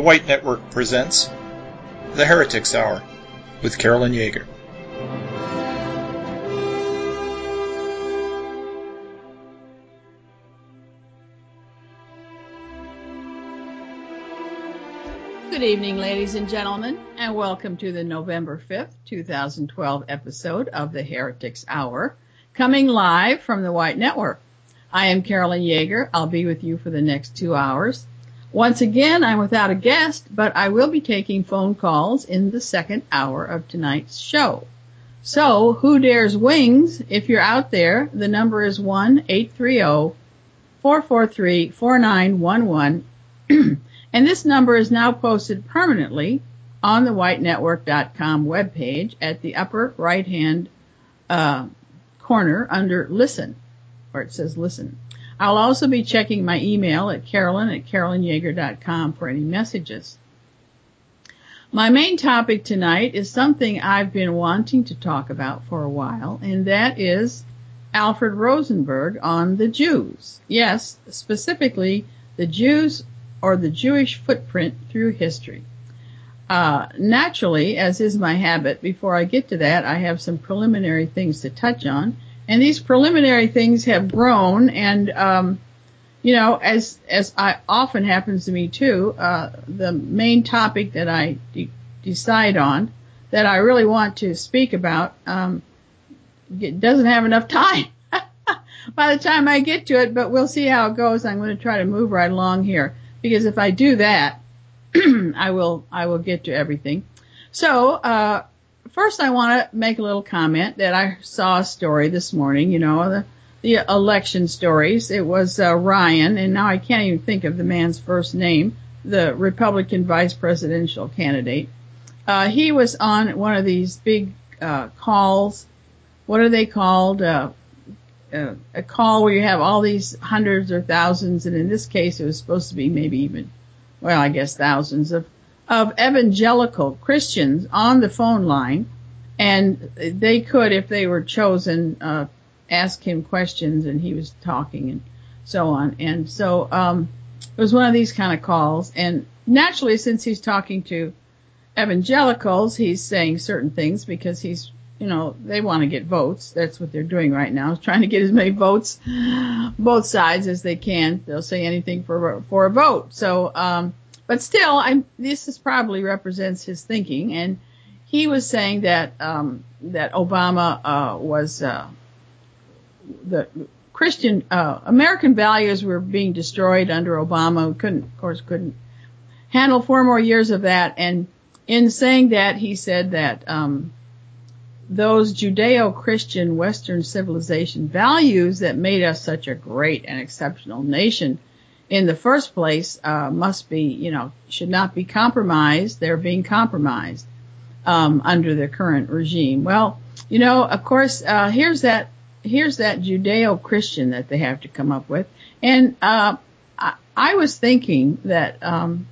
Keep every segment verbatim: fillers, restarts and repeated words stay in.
White Network presents The Heretics Hour with Carolyn Yeager. Good evening, ladies and gentlemen, and welcome to the November fifth, twenty twelve episode of The Heretics Hour, coming live from the White Network. I am Carolyn Yeager. I'll be with you for the next two hours. Once again, I'm without a guest, but I will be taking phone calls in the second hour of tonight's show. So, who dares wings? If you're out there, the number is one eight three zero, four four three, four nine one one. And this number is now posted permanently on the white network dot com webpage at the upper right-hand uh, corner under Listen, where it says Listen. I'll also be checking my email at carolyn at carolyn yeager dot com for any messages. My main topic tonight is something I've been wanting to talk about for a while, and that is Alfred Rosenberg on the Jews. Yes, specifically the Jews or the Jewish footprint through history. Uh, naturally, as is my habit, before I get to that, I have some preliminary things to touch on. And these preliminary things have grown, and, um, you know, as as I, often happens to me too, uh, the main topic that I de- decide on, that I really want to speak about, um, it doesn't have enough time by the time I get to it, but we'll see how it goes. I'm going to try to move right along here, because if I do that, I will I will get to everything. So, uh, First, I want to make a little comment that I saw a story this morning, you know, the, the election stories. It was uh, Ryan, and now I can't even think of the man's first name, the Republican vice presidential candidate. Uh, he was on one of these big uh, calls. What are they called? Uh, uh, a call where you have all these hundreds or thousands, and in this case it was supposed to be maybe even, well, I guess thousands of of evangelical Christians on the phone line, and they could, if they were chosen, uh, ask him questions, and he was talking and so on. And so, um, it was one of these kind of calls, and naturally, since he's talking to evangelicals, he's saying certain things because he's, you know, they want to get votes. That's what they're doing right now, is trying to get as many votes, both sides, as they can. They'll say anything for, for a vote. So, um, But still, I'm, this is probably represents his thinking, and he was saying that um, that Obama uh, was uh, the Christian uh, American values were being destroyed under Obama. We couldn't, of course, couldn't handle four more years of that. And in saying that, he said that um, those Judeo-Christian Western civilization values that made us such a great and exceptional nation in the first place, uh, must be, you know, should not be compromised. They're being compromised, um, under the current regime. Well, you know, of course, uh, here's that, here's that Judeo-Christian that they have to come up with. And, uh, I, I was thinking that, um,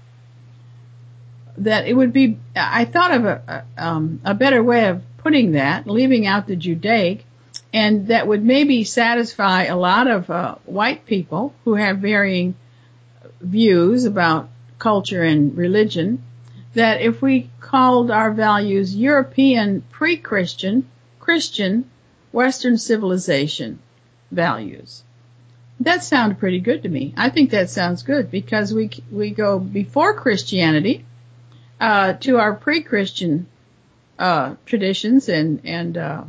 that it would be, I thought of a, a, um, a better way of putting that, leaving out the Judaic, and that would maybe satisfy a lot of, uh, white people who have varying views about culture and religion, that if we called our values European pre-Christian, Christian, Western civilization values. That sounded pretty good to me. I think that sounds good, because we we go before Christianity uh to our pre-Christian uh traditions and and uh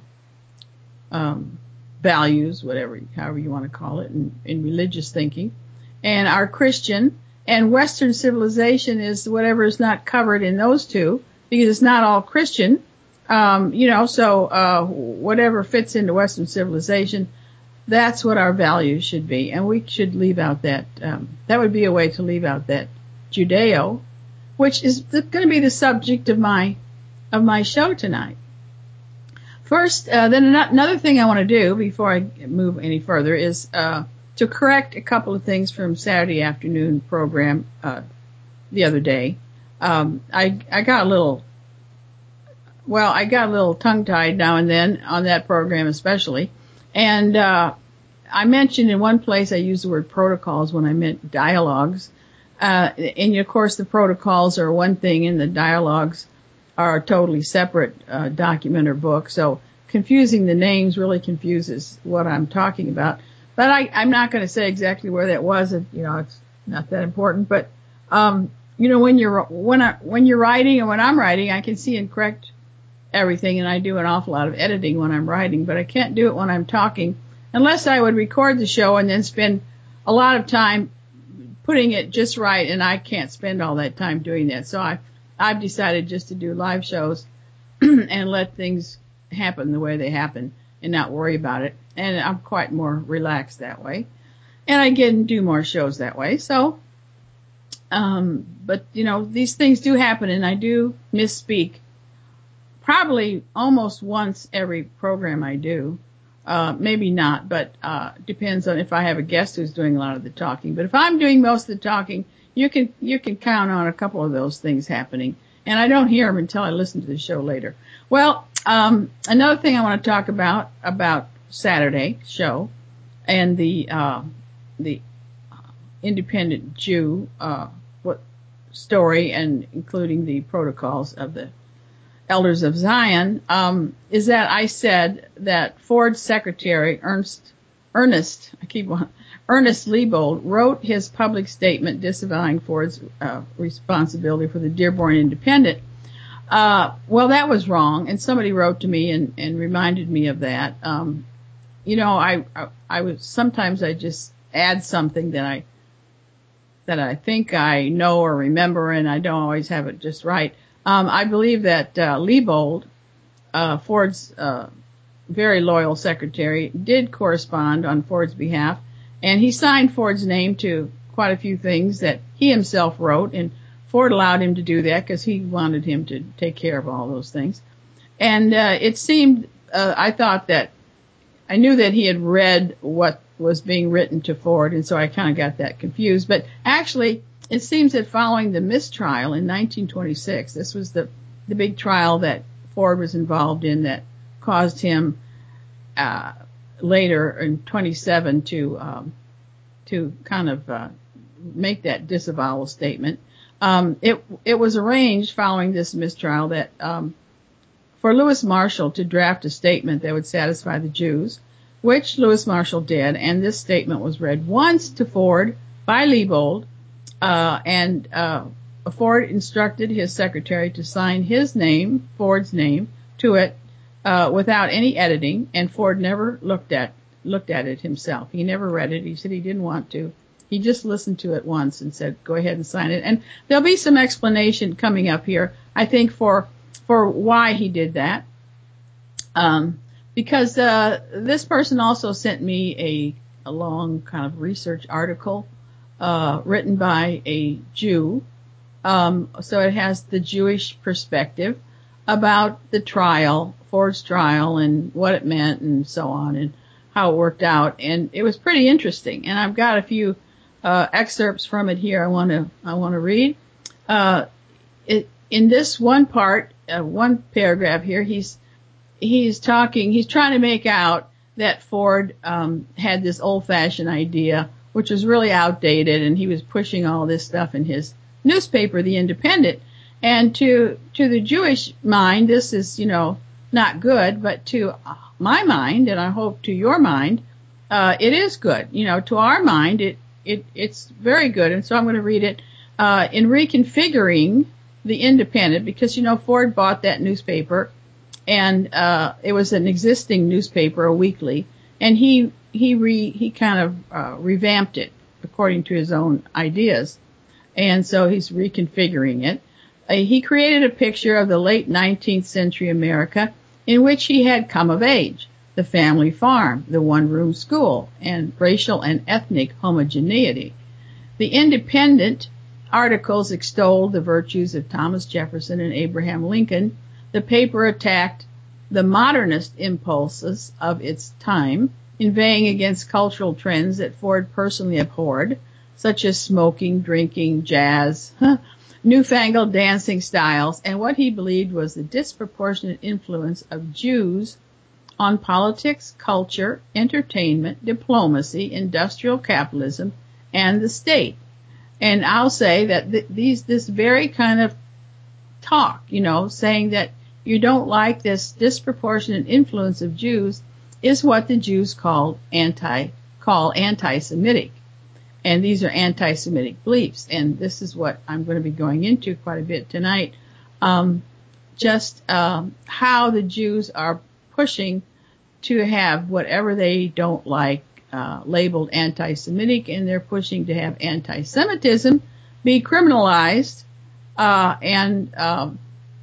um values, whatever, however you want to call it, in, in religious thinking. And our Christian and Western civilization is whatever is not covered in those two, because it's not all Christian. Um, you know, so, uh, whatever fits into Western civilization, that's what our values should be. And we should leave out that, um, that would be a way to leave out that Judeo, which is going to be the subject of my, of my show tonight. First, uh, then another thing I want to do before I move any further is, uh, to correct a couple of things from Saturday afternoon program, uh, the other day. Um, I, I got a little, well, I got a little tongue-tied now and then on that program especially. And, uh, I mentioned in one place I used the word protocols when I meant dialogues. Uh, and of course the protocols are one thing and the dialogues are a totally separate uh, document or book. So confusing the names really confuses what I'm talking about. But I, I'm not going to say exactly where that was. You know, it's not that important. But um, you know, when you're when I when you're writing and when I'm writing, I can see and correct everything, and I do an awful lot of editing when I'm writing. But I can't do it when I'm talking, unless I would record the show and then spend a lot of time putting it just right, and I can't spend all that time doing that. So I I've decided just to do live shows and let things happen the way they happen and not worry about it. And I'm quite more relaxed that way. And I get and do more shows that way. So, um, but you know, these things do happen and I do misspeak probably almost once every program I do. Uh, maybe not, but, uh, depends on if I have a guest who's doing a lot of the talking. But if I'm doing most of the talking, you can, you can count on a couple of those things happening. And I don't hear them until I listen to the show later. Well, um, another thing I want to talk about, about Saturday show and the, uh, the independent Jew, uh, what story and including the protocols of the Elders of Zion, um, is that I said that Ford's secretary, Ernst, Ernest, I keep on, Ernest Liebold wrote his public statement disavowing Ford's uh, responsibility for the Dearborn Independent. Uh, well, that was wrong, and somebody wrote to me and, and reminded me of that. Um, you know, I, I, I was, sometimes I just add something that I, that I think I know or remember, and I don't always have it just right. Um, I believe that, uh, Liebold, uh, Ford's, uh, very loyal secretary, did correspond on Ford's behalf, and he signed Ford's name to quite a few things that he himself wrote, and Ford allowed him to do that because he wanted him to take care of all those things. And, uh, it seemed, uh, I thought that, I knew that he had read what was being written to Ford, and so I kind of got that confused. But actually, it seems that following the mistrial in nineteen twenty-six, this was the, the big trial that Ford was involved in that caused him, uh, later in twenty-seven to, um, to kind of, uh, make that disavowal statement. Um, it, it was arranged following this mistrial that, um, for Lewis Marshall to draft a statement that would satisfy the Jews, which Lewis Marshall did, and this statement was read once to Ford by Liebold, uh, and, uh, Ford instructed his secretary to sign his name, Ford's name, to it, uh, without any editing, and Ford never looked at, looked at it himself. He never read it. He said he didn't want to. He just listened to it once and said, go ahead and sign it. And there'll be some explanation coming up here, I think, for, for why he did that. Um, because, uh, this person also sent me a, a long kind of research article, uh, written by a Jew. Um, so it has the Jewish perspective about the trial, Ford's trial, and what it meant and so on and how it worked out. And it was pretty interesting. And I've got a few, uh, excerpts from it here I want to, I want to read. Uh, it, in this one part, uh, one paragraph here, he's, he's talking, he's trying to make out that Ford, um, had this old fashioned idea, which was really outdated, and he was pushing all this stuff in his newspaper, The Independent. And to, to the Jewish mind, this is, you know, not good, but to my mind, and I hope to your mind, uh, it is good. You know, to our mind, it, it, it's very good. And so I'm going to read it, uh, in reconfiguring The Independent, because, you know, Ford bought that newspaper, and, uh, it was an existing newspaper, a weekly, and he, he re, he kind of, uh, revamped it according to his own ideas. And so he's reconfiguring it. Uh, he created a picture of the late nineteenth century America in which he had come of age, the family farm, the one-room school, and racial and ethnic homogeneity. The Independent articles extolled the virtues of Thomas Jefferson and Abraham Lincoln. The paper attacked the modernist impulses of its time, inveighing against cultural trends that Ford personally abhorred, such as smoking, drinking, jazz, newfangled dancing styles, and what he believed was the disproportionate influence of Jews on politics, culture, entertainment, diplomacy, industrial capitalism, and the state. And I'll say that th- these, this very kind of talk, you know, saying that you don't like this disproportionate influence of Jews is what the Jews called anti, call anti-Semitic. And these are anti-Semitic beliefs. And this is what I'm going to be going into quite a bit tonight. Um, just, um, how the Jews are pushing to have whatever they don't like, uh, labeled anti-Semitic, and they're pushing to have anti-Semitism be criminalized, uh, and, um,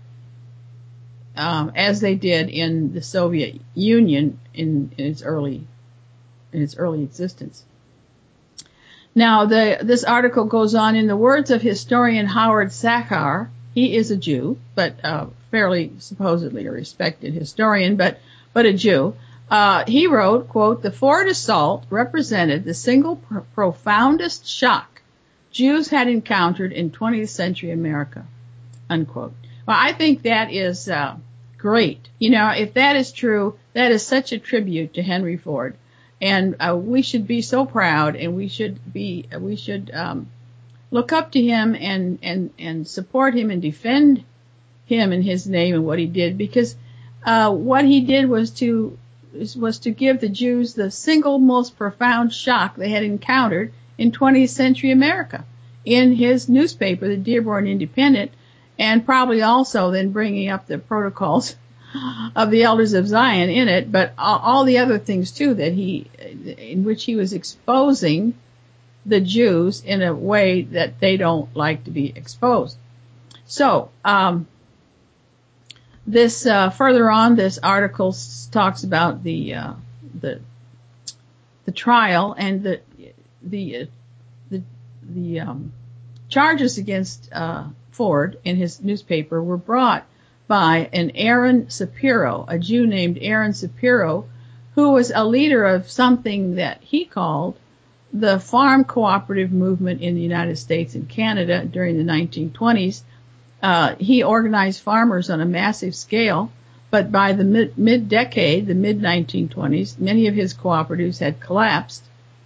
um, as they did in the Soviet Union in, in its early, in its early existence. Now, the, this article goes on, in the words of historian Howard Sachar. He is a Jew, but uh, fairly supposedly a respected historian, but but a Jew. Uh, he wrote, quote, "The Ford assault represented the single pr- profoundest shock Jews had encountered in twentieth century America," unquote. Well, I think that is uh, great. You know, if that is true, that is such a tribute to Henry Ford. And uh, we should be so proud, and we should be, we should um, look up to him and and and support him and defend him and his name and what he did, because uh, what he did was to was to give the Jews the single most profound shock they had encountered in twentieth century America. In his newspaper, the Dearborn Independent, and probably also then bringing up the protocols of the Elders of Zion in it, but all the other things too that he, in which he was exposing the Jews in a way that they don't like to be exposed. So, um, this, uh, further on, this article talks about the, uh, the, the trial and the, the, uh, the, the, um, charges against, uh, Ford in his newspaper were brought by an Aaron Sapiro, a Jew named Aaron Sapiro, who was a leader of something that he called the farm cooperative movement in the United States and Canada during the nineteen twenties. Uh, he organized farmers on a massive scale, but by the mid, mid-decade, the mid nineteen twenties, many of his cooperatives had collapsed.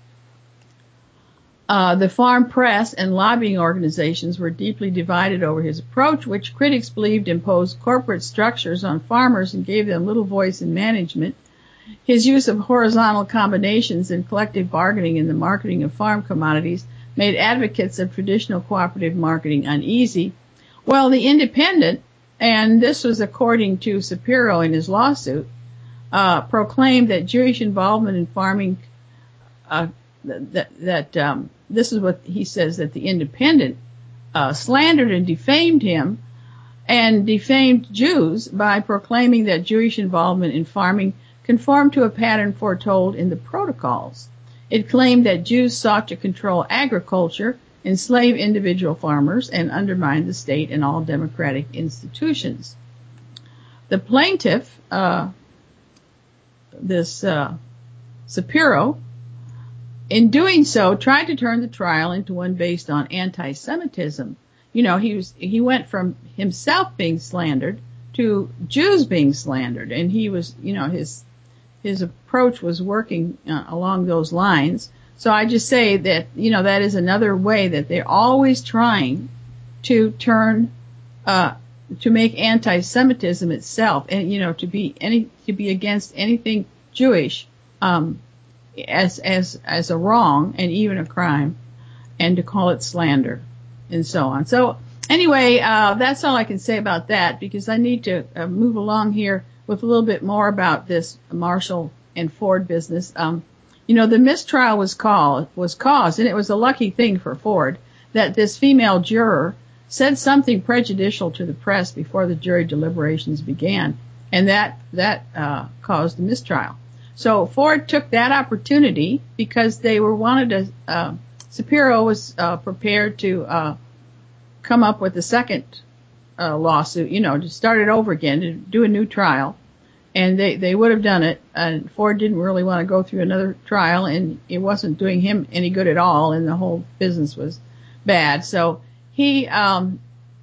Uh, the farm press and lobbying organizations were deeply divided over his approach, which critics believed imposed corporate structures on farmers and gave them little voice in management. His use of horizontal combinations and collective bargaining in the marketing of farm commodities made advocates of traditional cooperative marketing uneasy. Well, the Independent, and this was according to Sapiro in his lawsuit, uh, proclaimed that Jewish involvement in farming uh, that that um, this is what he says, that the Independent uh, slandered and defamed him and defamed Jews by proclaiming that Jewish involvement in farming conformed to a pattern foretold in the Protocols. It claimed that Jews sought to control agriculture, enslave individual farmers, and undermine the state and all democratic institutions. The plaintiff, uh, this uh, Sapiro, in doing so, tried to turn the trial into one based on anti-Semitism. You know, he was, he went from himself being slandered to Jews being slandered, and he was, you know, his, his approach was working uh, along those lines. So I just say that, you know, that is another way that they're always trying to turn, uh, to make anti-Semitism itself, and, you know, to be any, to be against anything Jewish, um, as, as, as a wrong and even a crime, and to call it slander and so on. So anyway, uh, that's all I can say about that, because I need to uh, move along here with a little bit more about this Marshall and Ford business. Um, you know, the mistrial was called, was caused, and it was a lucky thing for Ford that this female juror said something prejudicial to the press before the jury deliberations began, and that, that, uh, caused the mistrial. So Ford took that opportunity because they were wanted to, uh, Sapiro was, uh, prepared to, uh, come up with a second, uh, lawsuit, you know, to start it over again, to do a new trial. And they, they would have done it. And Ford didn't really want to go through another trial, and it wasn't doing him any good at all, and the whole business was bad. So he, um,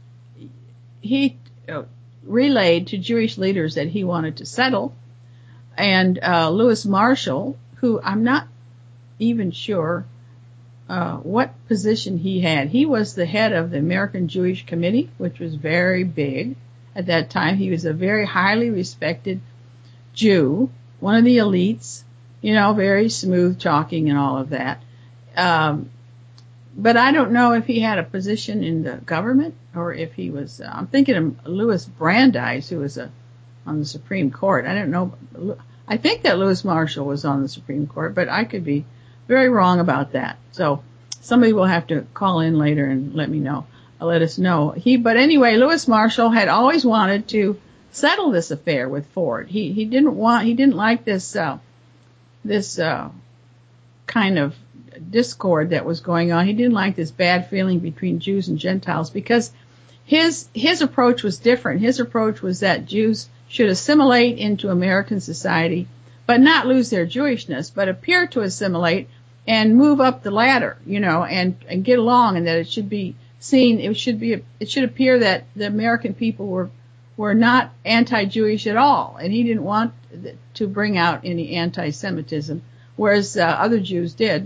he uh, relayed to Jewish leaders that he wanted to settle. And uh, Lewis Marshall, who I'm not even sure uh, what position he had. He was the head of the American Jewish Committee, which was very big at that time. He was a very highly respected Jew, one of the elites, you know, very smooth talking and all of that. Um, but I don't know if he had a position in the government or if he was, uh, I'm thinking of Louis Brandeis, who was a, on the Supreme Court. I don't know. I think that Louis Marshall was on the Supreme Court, but I could be very wrong about that. So somebody will have to call in later and let me know, uh, let us know. He, but anyway, Louis Marshall had always wanted to settle this affair with Ford. He, he didn't want, he didn't like this, uh, this, uh, kind of discord that was going on. He didn't like this bad feeling between Jews and Gentiles because his, his approach was different. His approach was that Jews should assimilate into American society, but not lose their Jewishness, but appear to assimilate and move up the ladder, you know, and, and get along, and that it should be seen, it should be, it should appear that the American people were, were not anti-Jewish at all. And he didn't want to bring out any anti-Semitism, whereas uh, other Jews did.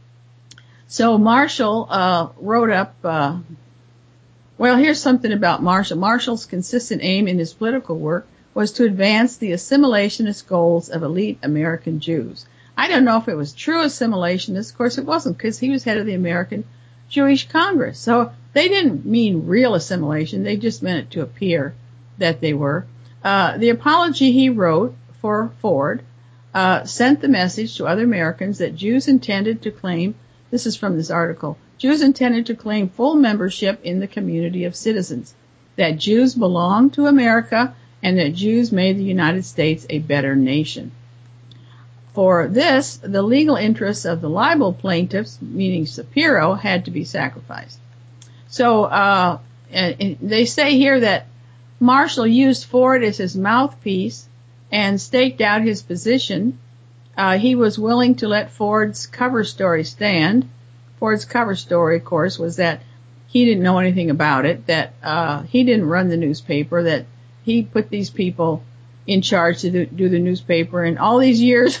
So Marshall, uh, wrote up, uh, well, here's something about Marshall. Marshall's consistent aim in his political work was to advance the assimilationist goals of elite American Jews. I don't know if it was true assimilationist. Of course, it wasn't, because he was head of the American Jewish Congress. So they didn't mean real assimilation. They just meant it to appear that they were. Uh, the apology he wrote for Ford uh, sent the message to other Americans that Jews intended to claim, this is from this article, Jews intended to claim full membership in the community of citizens, that Jews belonged to America, and that Jews made the United States a better nation. For this, the legal interests of the libel plaintiffs, meaning Shapiro, had to be sacrificed. So uh, and, and they say here that Marshall used Ford as his mouthpiece and staked out his position. Uh, he was willing to let Ford's cover story stand. Ford's cover story, of course, was that he didn't know anything about it, that uh, he didn't run the newspaper, that he put these people in charge to do, do the newspaper, and all these years,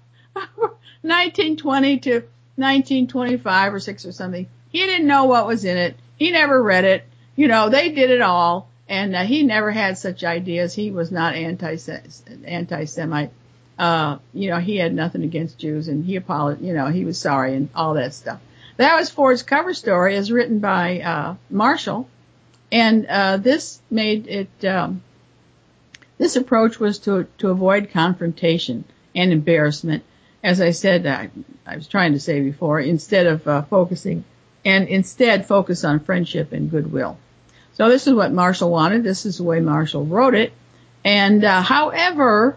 nineteen twenty to nineteen twenty-five or six or something, he didn't know what was in it. He never read it. You know, they did it all, and uh, he never had such ideas. He was not anti anti-Semite. Uh, you know, he had nothing against Jews, and he apologized. You know, he was sorry and all that stuff. That was Ford's cover story, as written by uh, Marshall, and uh, this made it. Um, This approach was to to avoid confrontation and embarrassment, as I said, I, I was trying to say before, instead of uh, focusing, and instead focus on friendship and goodwill. So this is what Marshall wanted. This is the way Marshall wrote it. And uh, however,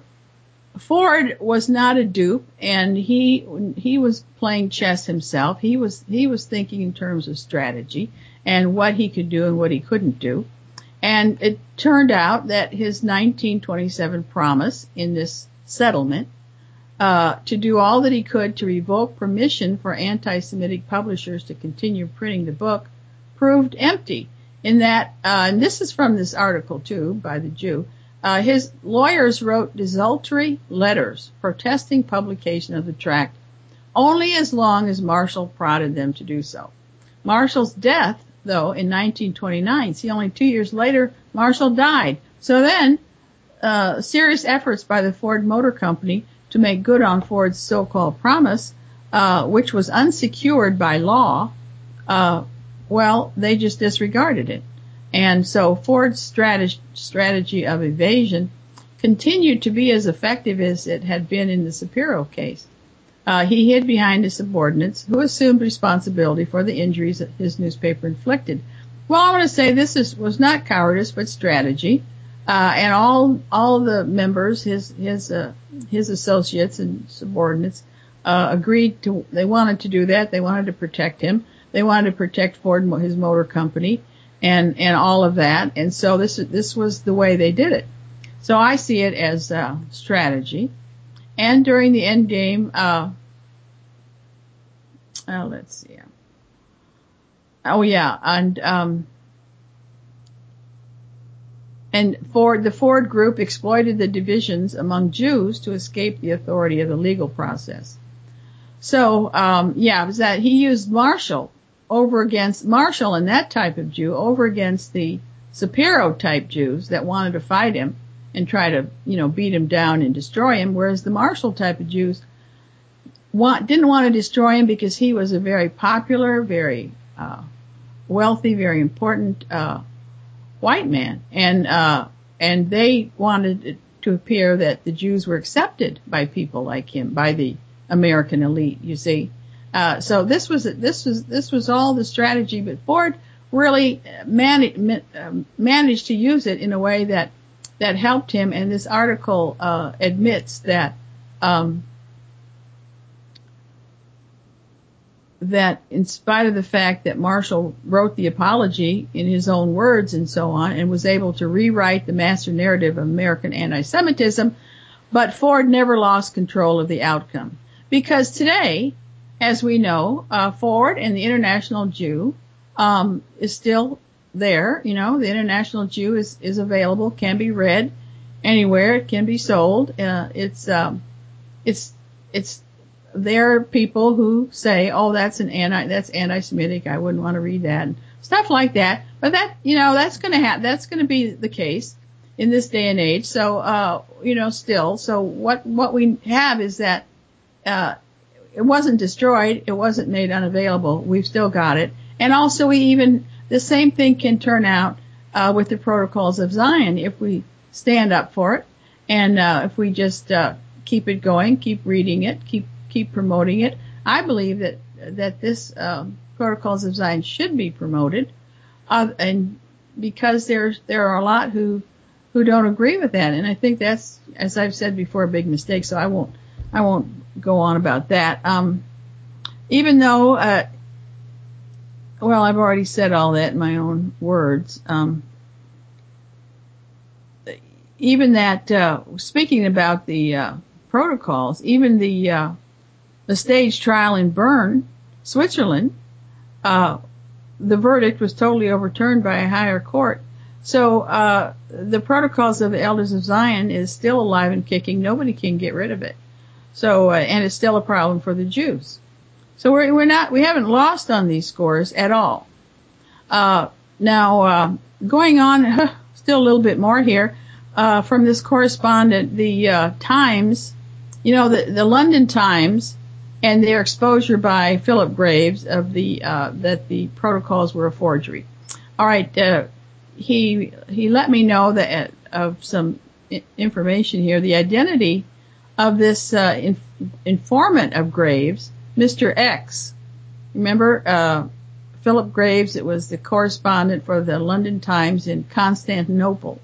Ford was not a dupe, and he he was playing chess himself. He was he was thinking in terms of strategy and what he could do and what he couldn't do. And it turned out that his nineteen twenty-seven promise in this settlement uh, to do all that he could to revoke permission for anti-Semitic publishers to continue printing the book proved empty. In that, uh, and this is from this article too by the Jew, uh, his lawyers wrote desultory letters protesting publication of the tract only as long as Marshall prodded them to do so. Marshall's death, though, in nineteen twenty-nine. See, only two years later, Marshall died. So then, uh, serious efforts by the Ford Motor Company to make good on Ford's so-called promise, uh, which was unsecured by law, uh, well, they just disregarded it. And so Ford's strategy, strategy of evasion continued to be as effective as it had been in the Shapiro case. Uh, he hid behind his subordinates, who assumed responsibility for the injuries that his newspaper inflicted. Well, I want to say this is, was not cowardice, but strategy. Uh, and all, all the members, his, his, uh, his associates and subordinates, uh, agreed to, they wanted to do that. They wanted to protect him. They wanted to protect Ford, his motor company, and, and all of that. And so this, this was the way they did it. So I see it as, uh, strategy. And during the end game, uh, oh, let's see. Oh yeah, and um, and Ford, the Ford Group exploited the divisions among Jews to escape the authority of the legal process. So, um, yeah, it was that he used Marshall over against Marshall and that type of Jew over against the Shapiro type Jews that wanted to fight him and try to, you know, beat him down and destroy him, whereas the Marshall type of Jews want, didn't want to destroy him because he was a very popular, very uh, wealthy, very important uh, white man, and uh, and they wanted it to appear that the Jews were accepted by people like him, by the American elite. You see, uh, so this was this was this was all the strategy, but Ford really man, uh, managed to use it in a way that that helped him. And this article uh, admits that um, that in spite of the fact that Marshall wrote the apology in his own words and so on, and was able to rewrite the master narrative of American anti-Semitism, but Ford never lost control of the outcome. Because today, as we know, uh, Ford and the International Jew um, is still there. You know, the International Jew is, is available, can be read anywhere, it can be sold. Uh, it's um, it's it's there are people who say, oh, that's an anti, that's anti-Semitic, I wouldn't want to read that, and stuff like that. But that, you know, that's going to have, that's going to be the case in this day and age. So, uh, you know, still, so what, what we have is that, uh, it wasn't destroyed, it wasn't made unavailable, we've still got it. And also we even, the same thing can turn out, uh, with the Protocols of Zion if we stand up for it. And, uh, if we just, uh, keep it going, keep reading it, keep keep promoting it. I believe that that this um, Protocols of Zion should be promoted, uh, and because there's there are a lot who who don't agree with that, and I think that's, as I've said before, a big mistake. So I won't I won't go on about that. Um, even though, uh, well, I've already said all that in my own words. Um, even that, uh, speaking about the uh, protocols, even the uh, the stage trial in Bern, Switzerland, uh, the verdict was totally overturned by a higher court. So uh, the Protocols of the Elders of Zion is still alive and kicking. Nobody can get rid of it. So uh, and it's still a problem for the Jews. So we're we're not we haven't lost on these scores at all. Uh, now uh, going on, still a little bit more here uh, from this correspondent, the uh, Times. You know, the the London Times. And their exposure by Philip Graves of the uh, that the protocols were a forgery. All right, uh, he he let me know that uh, of some I- information here. The identity of this uh, inf- informant of Graves, Mister X. Remember, uh, Philip Graves? It was the correspondent for the London Times in Constantinople,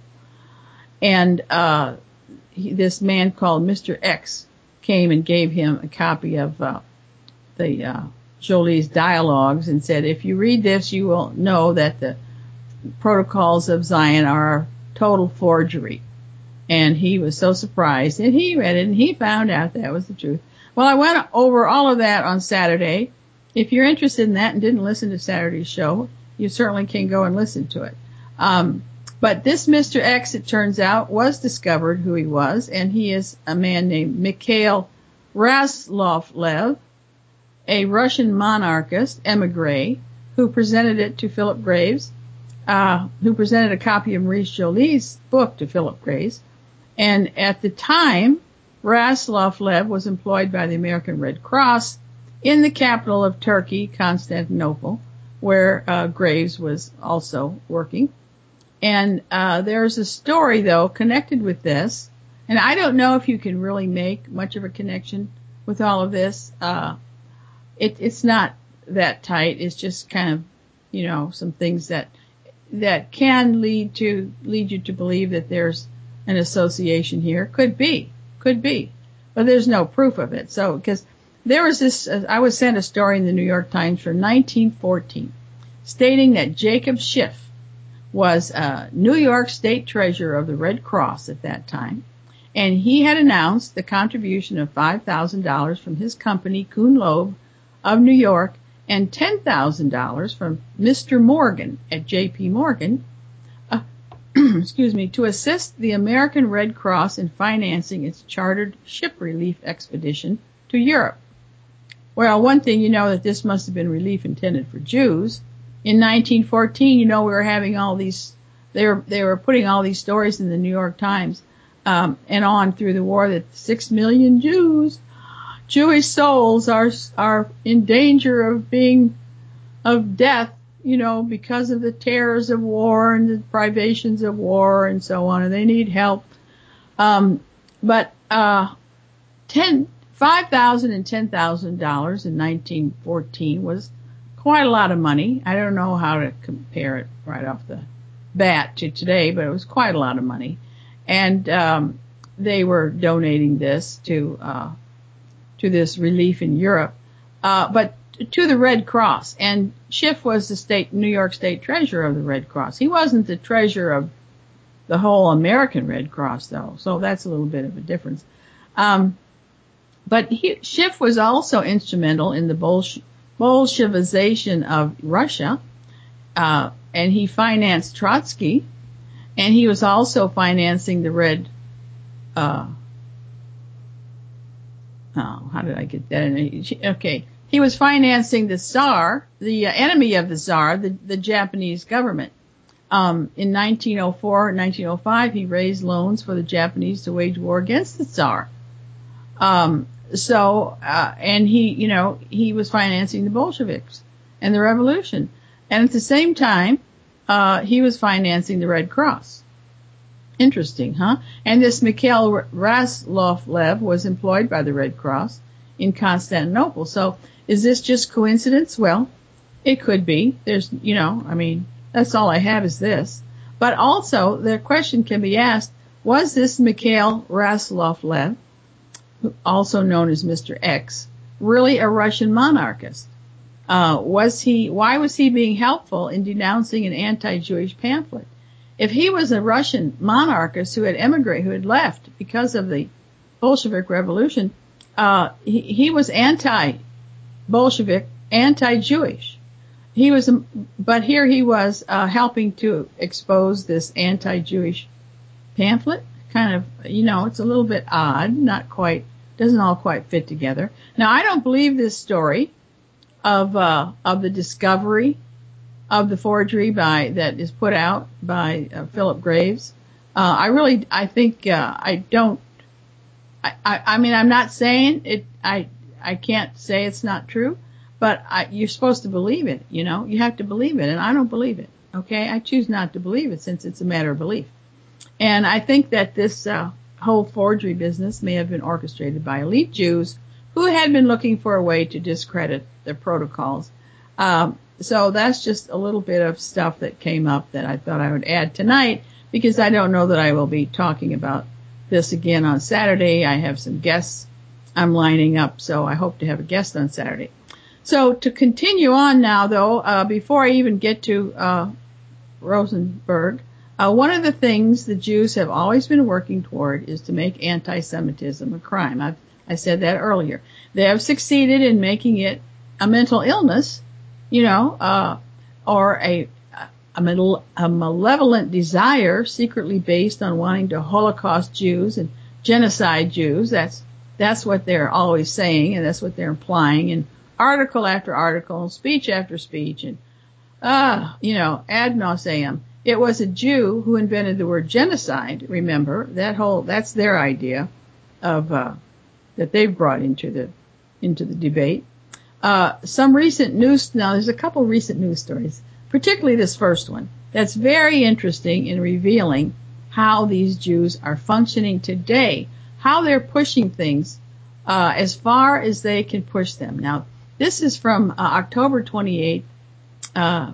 and uh, he, this man called Mister X came and gave him a copy of uh, the uh, Jolie's dialogues and said, if you read this, you will know that the Protocols of Zion are a total forgery. And he was so surprised, and he read it, and he found out that was the truth. Well, I went over all of that on Saturday. If you're interested in that and didn't listen to Saturday's show, you certainly can go and listen to it. Um, But this Mister X, it turns out, was discovered who he was, and he is a man named Mikhail Razlovlev, a Russian monarchist emigre who presented it to Philip Graves, uh, who presented a copy of Maurice Joly's book to Philip Graves. And at the time, Razlovlev was employed by the American Red Cross in the capital of Turkey, Constantinople, where uh, Graves was also working. And uh, there's a story, though, connected with this. And I don't know if you can really make much of a connection with all of this. Uh, it, it's not that tight. It's just kind of, you know, some things that that can lead to lead you to believe that there's an association here. Could be, could be, but there's no proof of it. So, because there was this, uh, I was sent a story in the New York Times from nineteen fourteen, stating that Jacob Schiff was a New York State Treasurer of the Red Cross at that time, and he had announced the contribution of five thousand dollars from his company, Kuhn Loeb of New York, and ten thousand dollars from Mister Morgan at J P Morgan, uh, excuse me, to assist the American Red Cross in financing its chartered ship relief expedition to Europe. Well, one thing, you know that this must have been relief intended for Jews. In nineteen fourteen, you know, we were having all these, they were, they were putting all these stories in the New York Times, um, and on through the war that six million Jews, Jewish souls are, are in danger of being, of death, you know, because of the terrors of war and the privations of war and so on, and they need help. Um, but, uh, ten, five thousand and ten thousand dollars in nineteen fourteen was quite a lot of money. I don't know how to compare it right off the bat to today, but it was quite a lot of money. And, um, they were donating this to, uh, to this relief in Europe, uh, but to the Red Cross. And Schiff was the state, New York State treasurer of the Red Cross. He wasn't the treasurer of the whole American Red Cross, though, so that's a little bit of a difference. Um, but he, Schiff was also instrumental in the Bolsh- Bolshevization of Russia, uh, and he financed Trotsky, and he was also financing the Red, uh, oh, how did I get that in? Okay. He was financing the Tsar, the uh, enemy of the Tsar, the, the Japanese government. Um, in nineteen oh four and nineteen oh five, he raised loans for the Japanese to wage war against the Tsar. Um, so, uh, and he, you know, he was financing the Bolsheviks and the revolution. And at the same time, uh, he was financing the Red Cross. Interesting, huh? And this Mikhail Razlovlev was employed by the Red Cross in Constantinople. So is this just coincidence? Well, it could be. There's, you know, I mean, that's all I have is this. But also, the question can be asked, was this Mikhail Razlovlev, also known as Mister X, really a Russian monarchist? Uh, was he, why was he being helpful in denouncing an anti-Jewish pamphlet? If he was a Russian monarchist who had emigrated, who had left because of the Bolshevik Revolution, uh, he, he was anti-Bolshevik, anti-Jewish. He was, but here he was, uh, helping to expose this anti-Jewish pamphlet. Kind of, you know, it's a little bit odd, not quite, doesn't all quite fit together. Now, I don't believe this story of, uh, of the discovery of the forgery by, that is put out by uh, Philip Graves. Uh, I really, I think, uh, I don't, I, I, I mean, I'm not saying it, I, I can't say it's not true, but I, you're supposed to believe it, you know, you have to believe it, and I don't believe it, okay? I choose not to believe it since it's a matter of belief. And I think that this, uh, whole forgery business may have been orchestrated by elite Jews who had been looking for a way to discredit the protocols. Um, So that's just a little bit of stuff that came up that I thought I would add tonight, because I don't know that I will be talking about this again on Saturday. I have some guests I'm lining up, so I hope to have a guest on Saturday. So to continue on now, though, uh, before I even get to uh, Rosenberg, uh, one of the things the Jews have always been working toward is to make anti-Semitism a crime. I've, I said that earlier. They have succeeded in making it a mental illness, you know, uh, or a, a, a malevolent desire secretly based on wanting to Holocaust Jews and genocide Jews. That's, that's what they're always saying, and that's what they're implying in article after article, speech after speech, and, uh, you know, ad nauseum. It was a Jew who invented the word genocide, remember, that whole, that's their idea of, uh, that they've brought into the, into the debate. Uh, some recent news, now there's a couple recent news stories, particularly this first one, that's very interesting in revealing how these Jews are functioning today, how they're pushing things, uh, as far as they can push them. Now, this is from uh, October twenty-eighth, uh,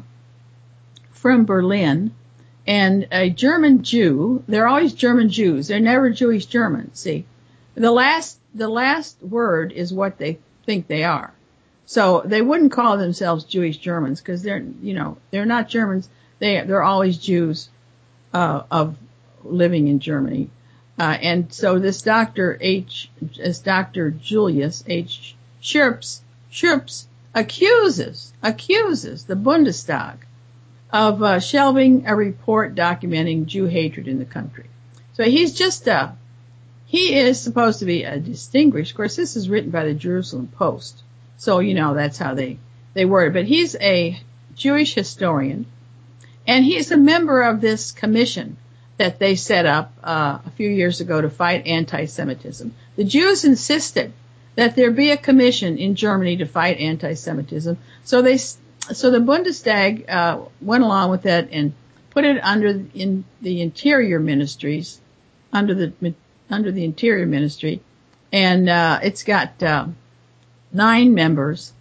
from Berlin, and a German Jew, they're always German Jews, they're never Jewish Germans, see. The last, the last word is what they think they are. So they wouldn't call themselves Jewish Germans because they're, you know, they're not Germans. They, they're always Jews, uh, of living in Germany. Uh, and so this Doctor H, this Doctor Julius H. Schurps, Schurps accuses, accuses the Bundestag of, uh, shelving a report documenting Jew hatred in the country. So he's just, uh, he is supposed to be a distinguished, of course, this is written by the Jerusalem Post. So, you know, that's how they, they word it. But he's a Jewish historian, and he's a member of this commission that they set up uh, a few years ago to fight anti-Semitism. The Jews insisted that there be a commission in Germany to fight anti-Semitism. So they, so the Bundestag uh, went along with that and put it under in the Interior Ministries, under the under the Interior Ministry, and uh, it's got uh, nine members,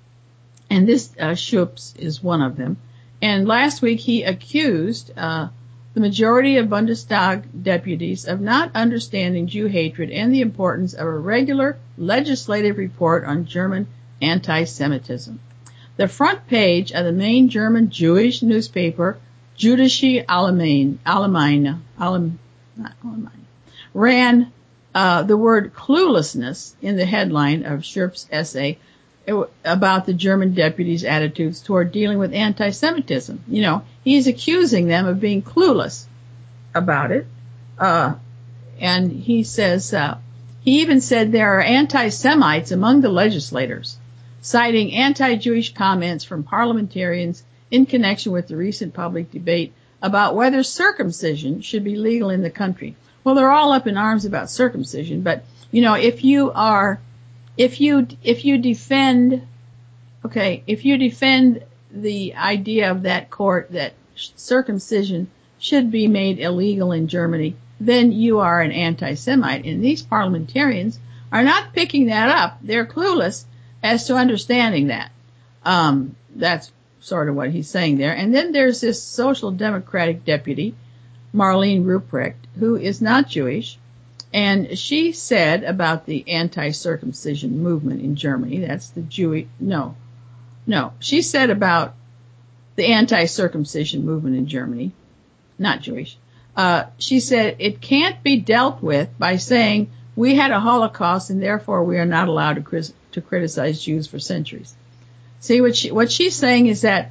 and this uh, Schupps is one of them. And last week he accused uh, the majority of Bundestag deputies of not understanding Jew hatred and the importance of a regular legislative report on German anti-Semitism. The front page of the main German Jewish newspaper, Jüdische Allgemeine, Allgemeine, Allem, not Allgemeine, ran uh, the word cluelessness in the headline of Schupps' essay about the German deputies' attitudes toward dealing with anti-Semitism. You know, he's accusing them of being clueless about it. Uh, and he says, uh, he even said there are anti-Semites among the legislators, citing anti-Jewish comments from parliamentarians in connection with the recent public debate about whether circumcision should be legal in the country. Well, they're all up in arms about circumcision, but, you know, if you are If you, if you defend, okay, if you defend the idea of that court that circumcision should be made illegal in Germany, then you are an anti-Semite. And these parliamentarians are not picking that up. They're clueless as to understanding that. Um, that's sort of what he's saying there. And then there's this Social Democratic deputy, Marlene Ruprecht, who is not Jewish. And she said about the anti-circumcision movement in Germany, that's the Jewish, no, no, she said about the anti-circumcision movement in Germany, not Jewish, uh, she said it can't be dealt with by saying we had a Holocaust and therefore we are not allowed to, cri- to criticize Jews for centuries. See, what she, what she's saying is that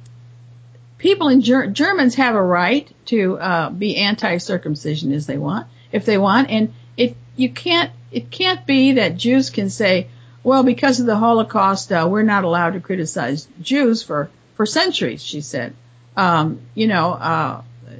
people in Ger- Germans have a right to uh, be anti-circumcision as they want. If they want, and it you can't it can't be that Jews can say, well, because of the Holocaust, uh, we're not allowed to criticize Jews for for centuries. She said, um, you know, uh,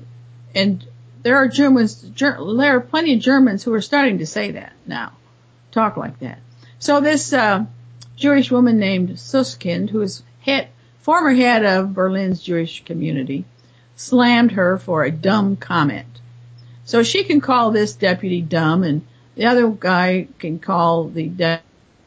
and there are Germans, ger- there are plenty of Germans who are starting to say that now, talk like that. So this uh, Jewish woman named Suskind, who is head former head of Berlin's Jewish community, slammed her for a dumb comment. So she can call this deputy dumb, and the other guy can call the deputy.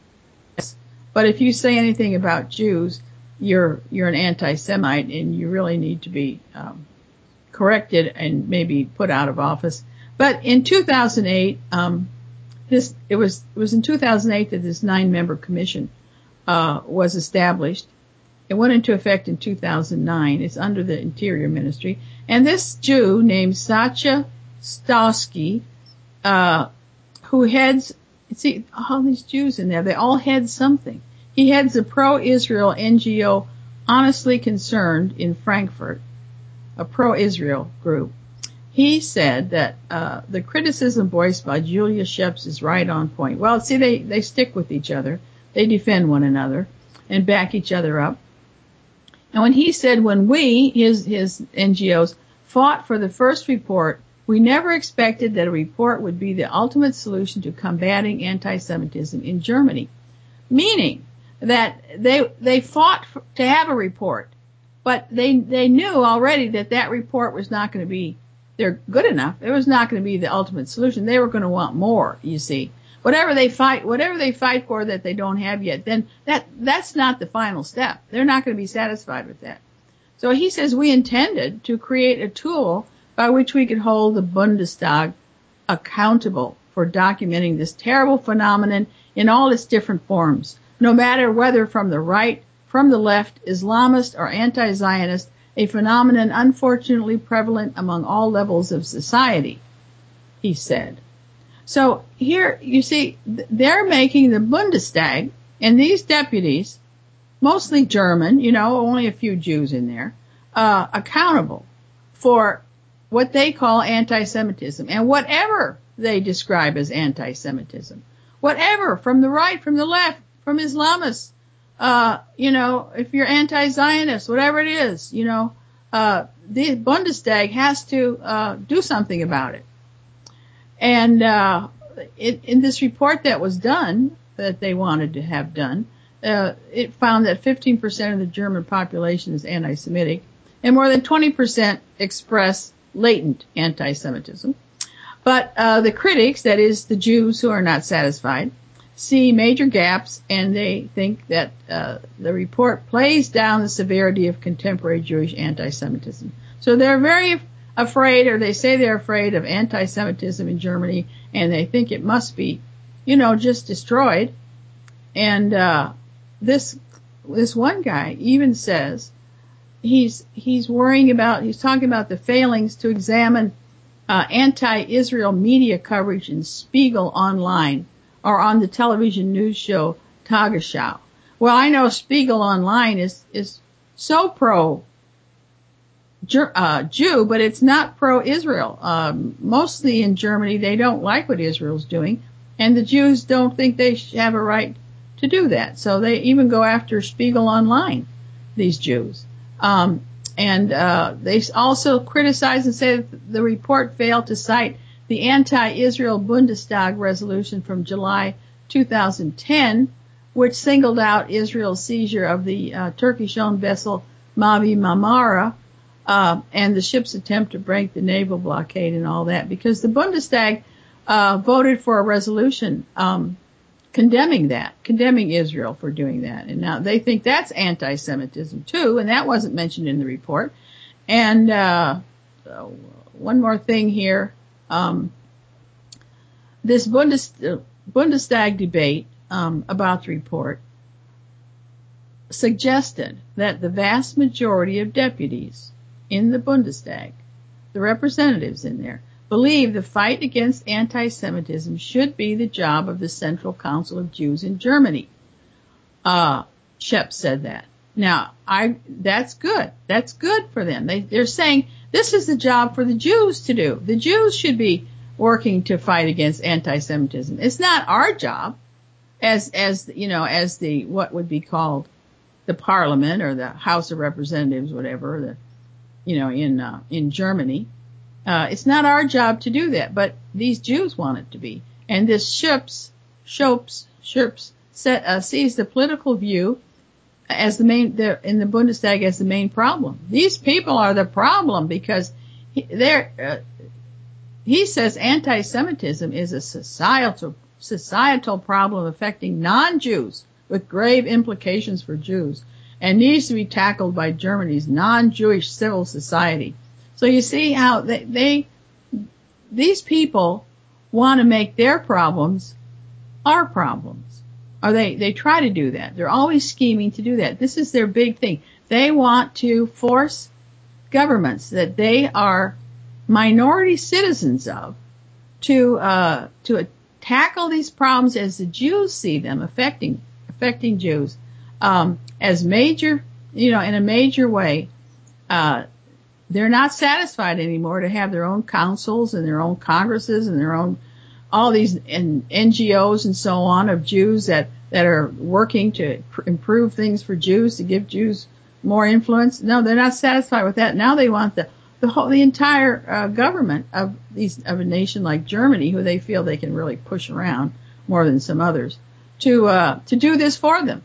But if you say anything about Jews, you're you're an anti-Semite, and you really need to be um, corrected and maybe put out of office. But in two thousand eight, um, this it was it was in two thousand eight that this nine-member commission uh, was established. It went into effect in two thousand nine. It's under the Interior Ministry, and this Jew named Sacha Stosky, uh, who heads, see, all these Jews in there, they all head something. He heads a pro-Israel N G O, Honestly Concerned, in Frankfurt, a pro-Israel group. He said that uh, the criticism voiced by Julia Schupps is right on point. Well, see, they, they stick with each other. They defend one another and back each other up. And when he said when we, his, his N G Os, fought for the first report, we never expected that a report would be the ultimate solution to combating anti-Semitism in Germany. Meaning that they they fought for, to have a report, but they they knew already that that report was not going to be they're good enough. It was not going to be the ultimate solution. They were going to want more, you see. Whatever they fight, whatever they fight for that they don't have yet, then that that's not the final step. They're not going to be satisfied with that. So he says we intended to create a tool by which we could hold the Bundestag accountable for documenting this terrible phenomenon in all its different forms, no matter whether from the right, from the left, Islamist or anti-Zionist, a phenomenon unfortunately prevalent among all levels of society, he said. So here, you see, they're making the Bundestag and these deputies, mostly German, you know, only a few Jews in there, uh, accountable for what they call anti-Semitism and whatever they describe as anti-Semitism. Whatever, from the right, from the left, from Islamists, uh, you know, if you're anti-Zionist, whatever it is, you know, uh, the Bundestag has to uh, do something about it. And uh, it, in this report that was done, that they wanted to have done, uh, it found that fifteen percent of the German population is anti-Semitic, and more than twenty percent express latent anti-Semitism. But uh, the critics, that is the Jews who are not satisfied, see major gaps, and they think that uh, the report plays down the severity of contemporary Jewish anti-Semitism. So they're very afraid, or they say they're afraid of anti-Semitism in Germany, and they think it must be, you know, just destroyed. And uh, this this one guy even says he's he's worrying about, he's talking about the failings to examine uh, anti-Israel media coverage in Spiegel Online, or on the television news show Tagesschau. Well, I know Spiegel Online is is so pro uh, Jew, but it's not pro-Israel. Um, mostly in Germany, they don't like what Israel's doing, and the Jews don't think they have a right to do that. So they even go after Spiegel Online, these Jews. Um, and uh, they also criticize and say that the report failed to cite the anti-Israel Bundestag resolution from July two thousand ten, which singled out Israel's seizure of the uh, Turkish-owned vessel Mavi Marmara, uh, and the ship's attempt to break the naval blockade and all that, because the Bundestag uh, voted for a resolution um, condemning that, condemning Israel for doing that. And now they think that's anti-Semitism too, and that wasn't mentioned in the report. And uh, so one more thing here. Um, this Bundes, uh, Bundestag debate um, about the report suggested that the vast majority of deputies in the Bundestag, the representatives in there, believe the fight against anti-Semitism should be the job of the Central Council of Jews in Germany. Uh, Shep said that. Now, I, that's good. That's good for them. They, they're saying this is the job for the Jews to do. The Jews should be working to fight against anti-Semitism. It's not our job as, as, you know, as the, what would be called the Parliament or the House of Representatives, whatever, the, you know, in, uh, in Germany. Uh, it's not our job to do that, but these Jews want it to be. And this Schoeps, Schoeps, Schoeps set, uh, sees the political view as the main, the, in the Bundestag as the main problem. These people are the problem because he, they're, uh, he says anti-Semitism is a societal, societal problem affecting non-Jews with grave implications for Jews and needs to be tackled by Germany's non-Jewish civil society. So you see how they, they these people want to make their problems our problems. Or they, they try to do that. They're always scheming to do that. This is their big thing. They want to force governments that they are minority citizens of to, uh, to tackle these problems as the Jews see them affecting, affecting Jews, um, as major, you know, in a major way. Uh, they're not satisfied anymore to have their own councils and their own congresses and their own, all these N G Os and so on of Jews that, that are working to improve things for Jews, to give Jews more influence. No, they're not satisfied with that. Now they want the, the whole, the entire uh, government of these, of a nation like Germany, who they feel they can really push around more than some others, to, uh, to do this for them.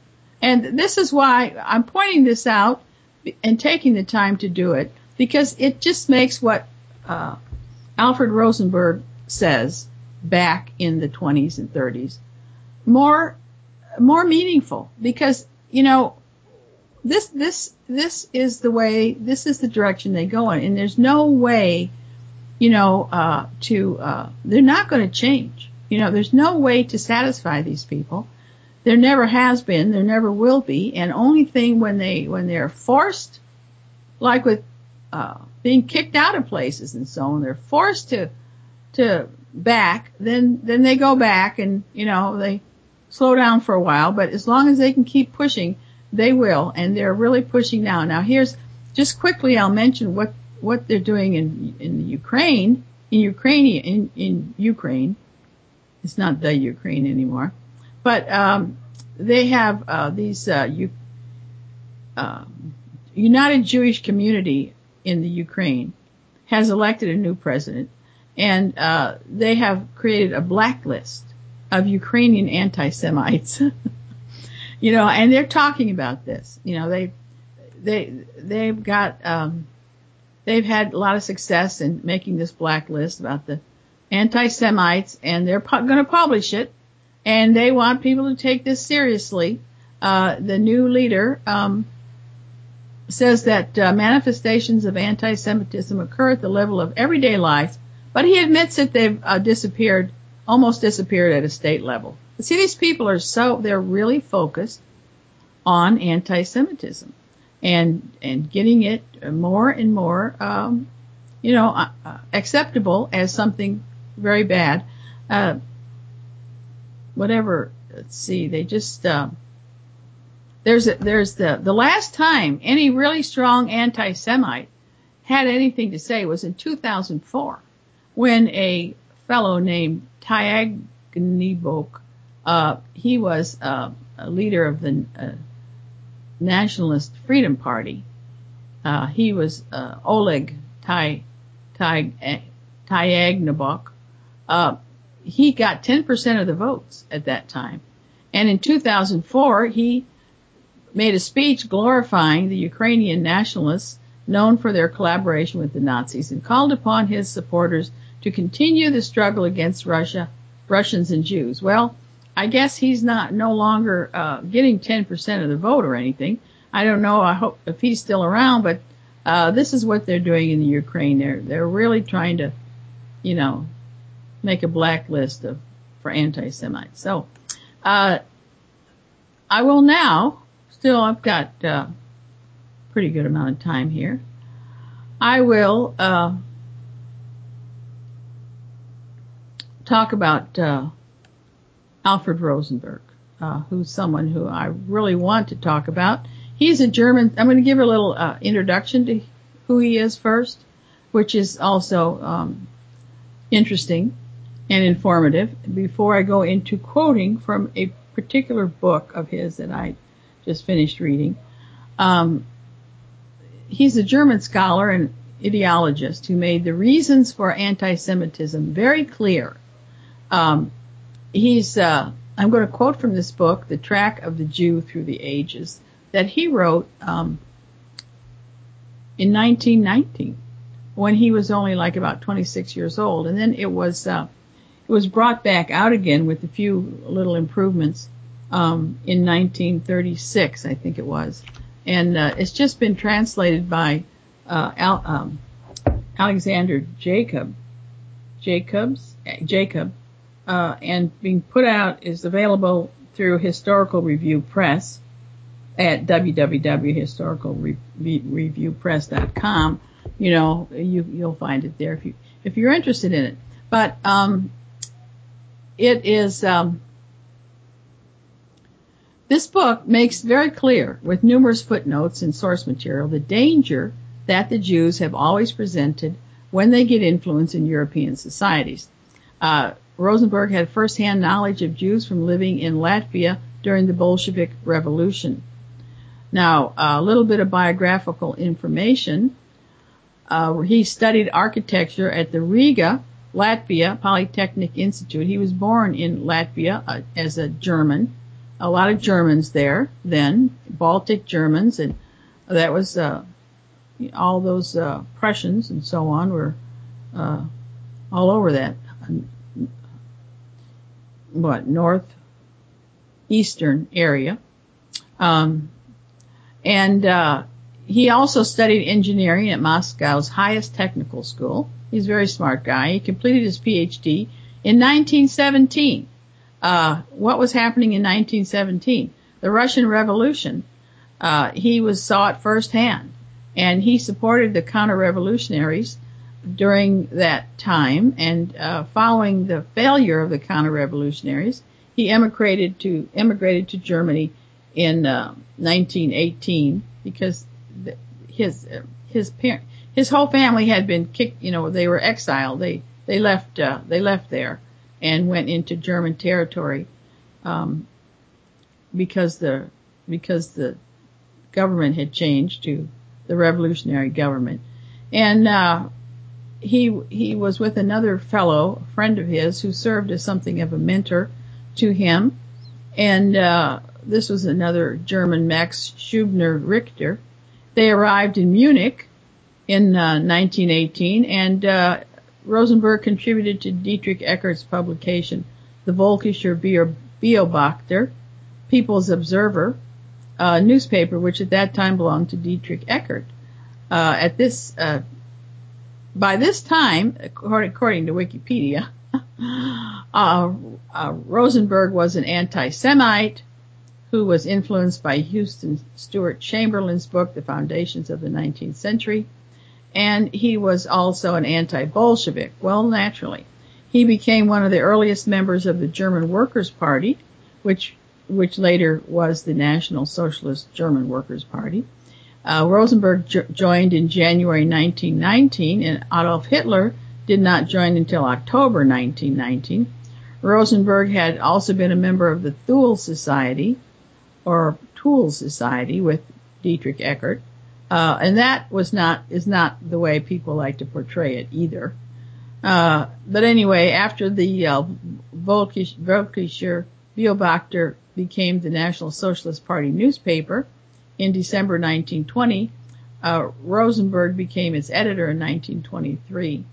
And this is why I'm pointing this out and taking the time to do it, because it just makes what, uh, Alfred Rosenberg says back in the twenties and thirties more, more meaningful, because, you know, this, this, this is the way, this is the direction they go in, and there's no way, you know, uh, to, uh, they're not going to change. You know, there's no way to satisfy these people. There never has been, there never will be, and only thing when they, when they're forced, like with, uh, being kicked out of places and so on, they're forced to, to back, then, then they go back and, you know, they slow down for a while, but as long as they can keep pushing, they will, and they're really pushing now. Now here's, just quickly I'll mention what, what they're doing in, in Ukraine, in Ukraine, in, in Ukraine. It's not the Ukraine anymore. But, um, they have uh, these uh, U, uh, United Jewish Community in the Ukraine has elected a new president, and uh, they have created a blacklist of Ukrainian anti-Semites. You know, and they're talking about this. You know, they they they've got um, they've had a lot of success in making this blacklist about the anti-Semites, and they're pu- going to publish it. And they want people to take this seriously. Uh, the new leader um, says that uh, manifestations of anti-Semitism occur at the level of everyday life, but he admits that they've uh, disappeared, almost disappeared at a state level. But see, these people are so, they're really focused on anti-Semitism and, and getting it more and more, um, you know, uh, uh, acceptable as something very bad. Uh, whatever, let's see, they just, uh, there's a, there's the, the last time any really strong anti-Semite had anything to say was in two thousand four when a fellow named Tyagnibok, uh, he was, uh, a leader of the, uh, Nationalist Freedom Party. Uh, he was, uh, Oleg Ty, Ty, Tyagnibok. Uh, he got ten percent of the votes at that time. And in two thousand four, he made a speech glorifying the Ukrainian nationalists known for their collaboration with the Nazis and called upon his supporters to continue the struggle against Russia, Russians and Jews. Well, I guess he's not no longer uh, getting ten percent of the vote or anything. I don't know. I hope if he's still around, but uh, this is what they're doing in the Ukraine. They're they're really trying to, you know, make a blacklist of for anti-Semites. So, uh, I will now. Still, I've got a uh, pretty good amount of time here. I will uh, talk about uh, Alfred Rosenberg, uh, who's someone who I really want to talk about. He's a German. I'm going to give a little uh, introduction to who he is first, which is also um, interesting and informative before I go into quoting from a particular book of his that I just finished reading. Um, he's a German scholar and ideologist who made the reasons for anti-Semitism very clear. Um, he's, uh, I'm going to quote from this book, The Track of the Jew Through the Ages, that he wrote um, in nineteen nineteen when he was only like about twenty-six years old. And then it was, uh, it was brought back out again with a few little improvements um, in nineteen thirty-six, I think it was. And uh, it's just been translated by uh, Al, um, Alexander Jacob, Jacobs, Jacob, uh, and being put out is available through Historical Review Press at w w w dot historical review press dot com. You know, you, you'll find it there if you if you're interested in it. But um, it is. Um, This book makes very clear, with numerous footnotes and source material, the danger that the Jews have always presented when they get influence in European societies. Uh, Rosenberg had first-hand knowledge of Jews from living in Latvia during the Bolshevik Revolution. Now, a little bit of biographical information. Uh, he studied architecture at the Riga, Latvia Polytechnic Institute. He was born in Latvia uh, as a German. A lot of Germans there then, Baltic Germans, and that was uh, all those uh, Prussians and so on were uh, all over that. What northeastern area, um, and uh, he also studied engineering at Moscow's highest technical school. He's a very smart guy. He completed his P H D in nineteen seventeen. Uh, what was happening in nineteen seventeen? The Russian Revolution. Uh, he was saw it firsthand, and he supported the counter-revolutionaries during that time. And uh, following the failure of the counter-revolutionaries, he emigrated to emigrated to Germany in uh, nineteen eighteen because the, his uh, his parent his whole family had been kicked. You know, they were exiled. They they left uh, they left there and went into German territory. Um, because the because the government had changed to the revolutionary government. And uh, he he was with another fellow, a friend of his, who served as something of a mentor to him. And uh, this was another German, Max Schubner Richter. They arrived in Munich in uh, nineteen eighteen, and uh, Rosenberg contributed to Dietrich Eckart's publication, the Völkischer Beobachter, People's Observer, a newspaper which at that time belonged to Dietrich Eckart. Uh, at this, uh, by this time, according, according to Wikipedia, uh, uh, Rosenberg was an anti-Semite who was influenced by Houston Stewart Chamberlain's book, The Foundations of the Nineteenth Century, and he was also an anti-Bolshevik. Well, naturally. He became one of the earliest members of the German Workers' Party, which which later was the National Socialist German Workers' Party. Uh, Rosenberg jo- joined in January nineteen nineteen, and Adolf Hitler did not join until October nineteen nineteen. Rosenberg had also been a member of the Thule Society, or Tool Society, with Dietrich Eckart, uh, and that was not is not the way people like to portray it either. Uh, but anyway, after the uh, Völkischer Beobachter became the National Socialist Party newspaper in December nineteen twenty, uh, Rosenberg became its editor in nineteen twenty-three.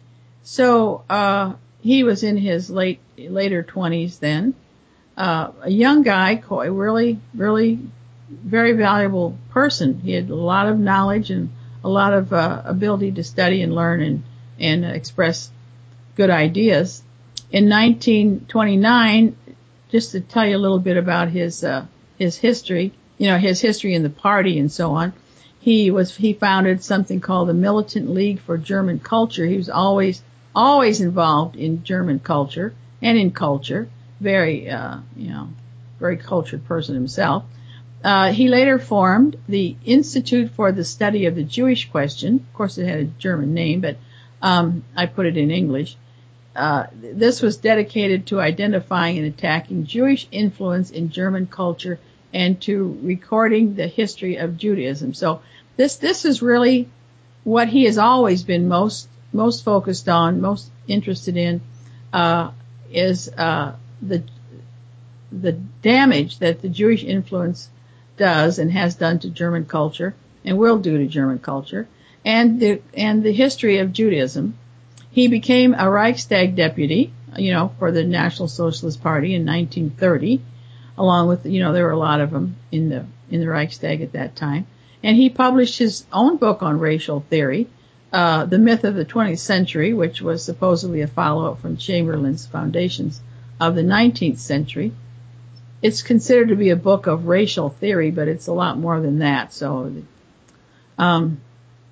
So uh, he was in his late later twenties then. Uh, a young guy, really, really very valuable person. He had a lot of knowledge and a lot of uh, ability to study and learn and, and express good ideas. In nineteen twenty-nine, just to tell you a little bit about his uh, his history, you know, his history in the party and so on, he was he founded something called the Militant League for German Culture. He was always always involved in German culture and in culture. Very, uh, you know, very cultured person himself. Uh, he later formed the Institute for the Study of the Jewish Question. Of course, it had a German name, but um, I put it in English. Uh, this was dedicated to identifying and attacking Jewish influence in German culture and to recording the history of Judaism. So this this is really what he has always been most most focused on, most interested in, uh, is uh, the the damage that the Jewish influence does and has done to German culture and will do to German culture, and the and the history of Judaism. He became a Reichstag deputy, you know, for the National Socialist Party in nineteen thirty, along with, you know, there were a lot of them in the in the Reichstag at that time. And he published his own book on racial theory, uh, The Myth of the twentieth Century, which was supposedly a follow-up from Chamberlain's Foundations of the nineteenth Century. It's considered to be a book of racial theory, but it's a lot more than that. So, um,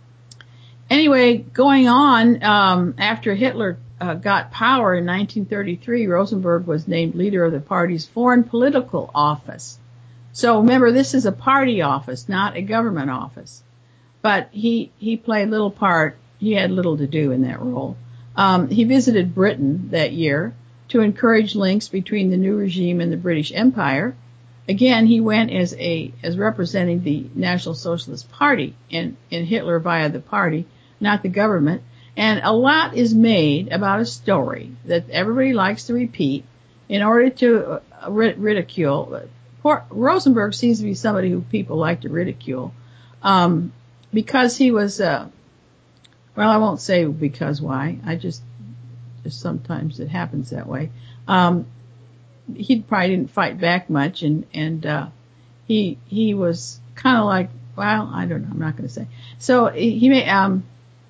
anyway, going on, um, after Hitler uh, got power in nineteen thirty-three, Rosenberg was named leader of the party's foreign political office. So remember, this is a party office, not a government office. But he he played little part. He had little to do in that role. Um, he visited Britain that year to encourage links between the new regime and the British Empire. Again, he went as a as representing the National Socialist Party and, and Hitler via the party, not the government. And a lot is made about a story that everybody likes to repeat in order to uh, ridicule. Poor, Rosenberg seems to be somebody who people like to ridicule um, because he was, uh, well, I won't say because why. I just, just sometimes it happens that way. Um, he probably didn't fight back much, and and uh, he he was kind of like, well, I don't know, I'm not going to say. So he made. Um,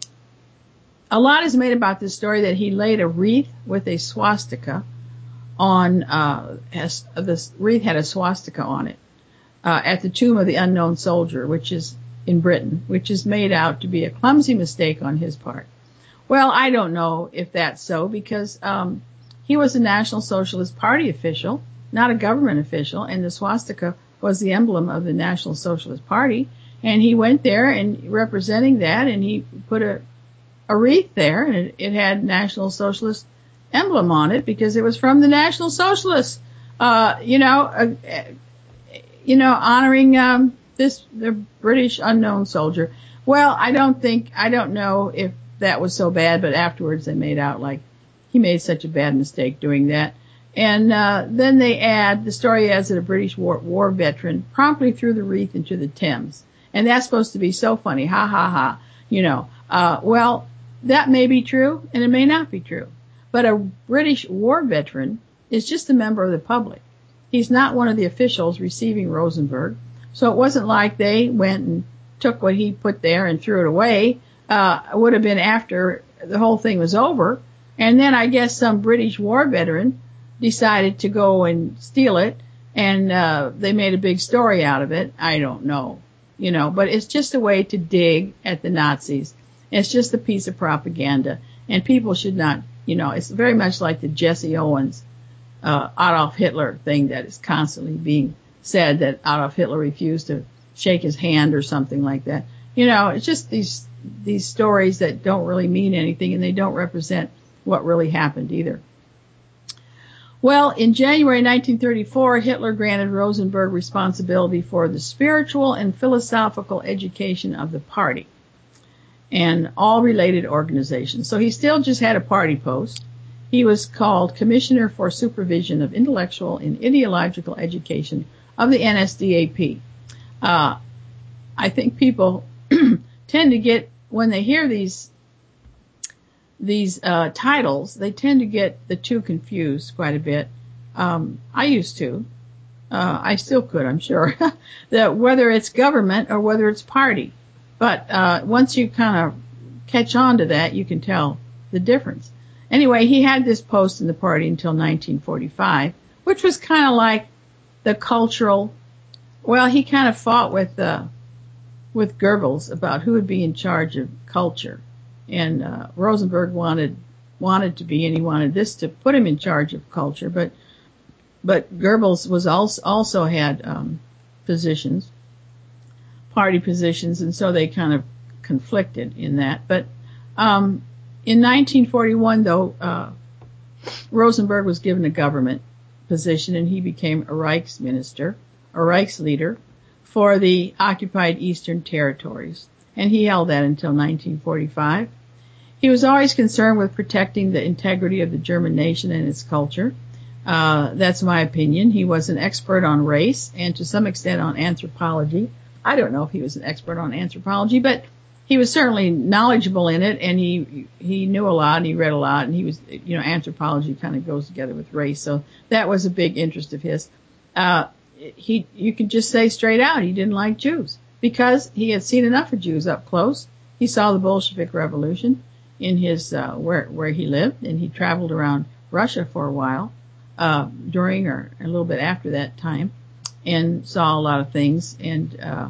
A lot is made about this story that he laid a wreath with a swastika on, uh, has, this wreath had a swastika on it, uh, at the tomb of the unknown soldier, which is in Britain, which is made out to be a clumsy mistake on his part. Well, I don't know if that's so, because, um, he was a National Socialist Party official, not a government official, and the swastika was the emblem of the National Socialist Party, and he went there and representing that, and he put a a wreath there, and it, it had National Socialist emblem on it because it was from the National Socialists. Uh, you know, uh, you know, honoring um, this the British unknown soldier. Well, I don't think, I don't know if that was so bad, but afterwards they made out like he made such a bad mistake doing that. And uh, then they add, the story adds that a British war, war veteran promptly threw the wreath into the Thames. And that's supposed to be so funny. Ha, ha, ha. You know, uh, well, that may be true and it may not be true. But a British war veteran is just a member of the public. He's not one of the officials receiving Rosenberg. So it wasn't like they went and took what he put there and threw it away. Uh, it would have been after the whole thing was over. And then I guess some British war veteran decided to go and steal it, and uh, they made a big story out of it. I don't know, you know, but it's just a way to dig at the Nazis. It's just a piece of propaganda, and people should not, you know, it's very much like the Jesse Owens, uh, Adolf Hitler thing that is constantly being said, that Adolf Hitler refused to shake his hand or something like that. You know, it's just these, these stories that don't really mean anything, and they don't represent what really happened either. Well, in January nineteen thirty-four, Hitler granted Rosenberg responsibility for the spiritual and philosophical education of the party and all related organizations. So he still just had a party post. He was called Commissioner for Supervision of Intellectual and Ideological Education of the N S D A P. Uh, I think people tend to get, when they hear these these uh, titles, they tend to get the two confused quite a bit. Um, I used to. Uh, I still could, I'm sure. that whether it's government or whether it's party. But uh, once you kind of catch on to that, you can tell the difference. Anyway, he had this post in the party until nineteen forty-five, which was kind of like the cultural. Well, he kind of fought with uh, with Goebbels about who would be in charge of culture. And uh, Rosenberg wanted wanted to be, and he wanted this to put him in charge of culture. But but Goebbels was also also had um, positions, party positions, and so they kind of conflicted in that. But um, in nineteen forty-one, though, uh, Rosenberg was given a government position, and he became a Reichsminister, a Reichsleader for the occupied Eastern Territories, and he held that until nineteen forty-five. He was always concerned with protecting the integrity of the German nation and its culture. Uh, that's my opinion. He was an expert on race and to some extent on anthropology. I don't know if he was an expert on anthropology, but he was certainly knowledgeable in it, and he he knew a lot, and he read a lot, and he was, you know, anthropology kind of goes together with race, so that was a big interest of his. Uh, he, you could just say straight out, he didn't like Jews because he had seen enough of Jews up close. He saw the Bolshevik Revolution in his uh, where where he lived, and he traveled around Russia for a while uh, during or a little bit after that time, and saw a lot of things. And uh,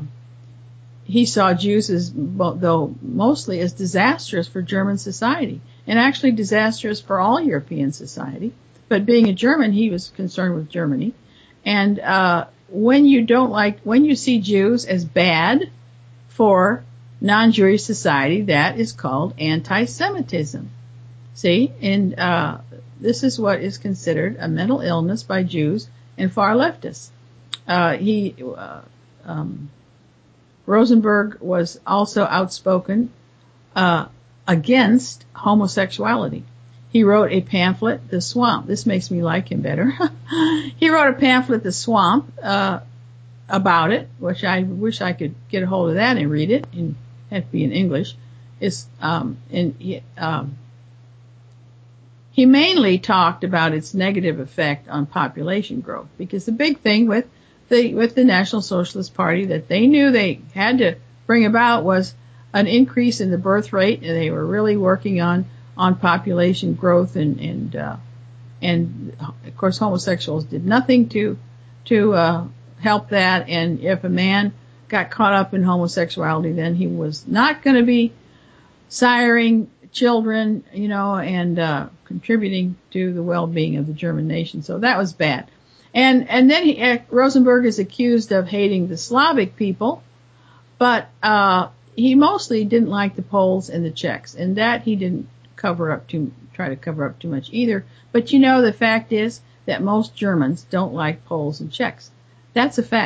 he saw Jews as, though mostly as disastrous for German society, and actually disastrous for all European society. But being a German, he was concerned with Germany. And uh, when you don't like, when you see Jews as bad for non-Jewish society, that is called anti-Semitism. See, and uh, this is what is considered a mental illness by Jews and far leftists. Uh, he, uh, um, Rosenberg was also outspoken uh, against homosexuality. He wrote a pamphlet, The Swamp. This makes me like him better. He wrote a pamphlet, The Swamp, uh, about it, which I wish I could get a hold of that and read it. And have to be in English. It's, um, and he, um, he mainly talked about its negative effect on population growth, because the big thing with the with the National Socialist Party that they knew they had to bring about was an increase in the birth rate, and they were really working on on population growth, and and uh, and of course homosexuals did nothing to to uh, help that. And if a man got caught up in homosexuality, then he was not going to be siring children, you know, and uh, contributing to the well-being of the German nation. So that was bad. And and then he, uh, Rosenberg is accused of hating the Slavic people, but uh, he mostly didn't like the Poles and the Czechs, and that he didn't cover up too, try to cover up too much either. But you know, the fact is that most Germans don't like Poles and Czechs. That's a fact.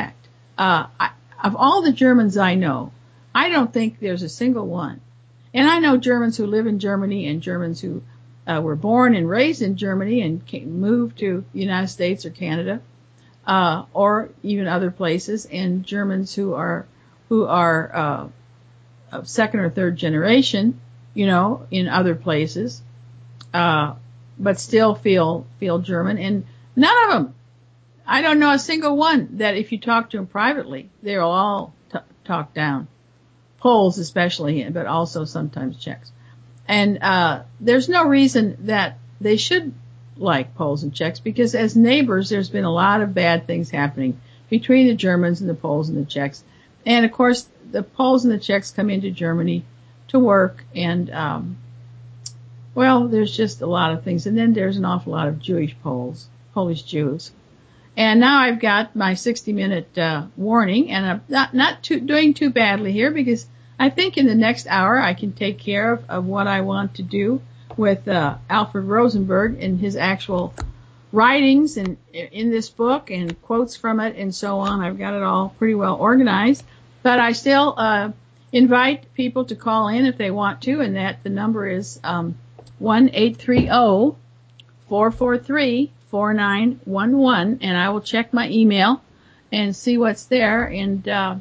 uh, I, of all the Germans I know, I don't think there's a single one. And I know Germans who live in Germany and Germans who uh, were born and raised in Germany and came, moved to the United States or Canada, uh, or even other places, and Germans who are who are uh, of second or third generation, you know, in other places, uh, but still feel feel German. And none of them, I don't know a single one that if you talk to them privately, they'll all t- talk down. Poles especially, but also sometimes Czechs. And uh there's no reason that they should like Poles and Czechs, because as neighbors, there's been a lot of bad things happening between the Germans and the Poles and the Czechs. And of course, the Poles and the Czechs come into Germany to work, and um well, there's just a lot of things. And then there's an awful lot of Jewish Poles, Polish Jews. And now I've got my sixty minute uh, warning, and I'm not, not too, doing too badly here, because I think in the next hour I can take care of, of what I want to do with uh, Alfred Rosenberg and his actual writings and in this book and quotes from it and so on. I've got it all pretty well organized, but I still uh, invite people to call in if they want to, and that the number is um, one eight three zero, four four three, four nine one one, and I will check my email and see what's there, and uh,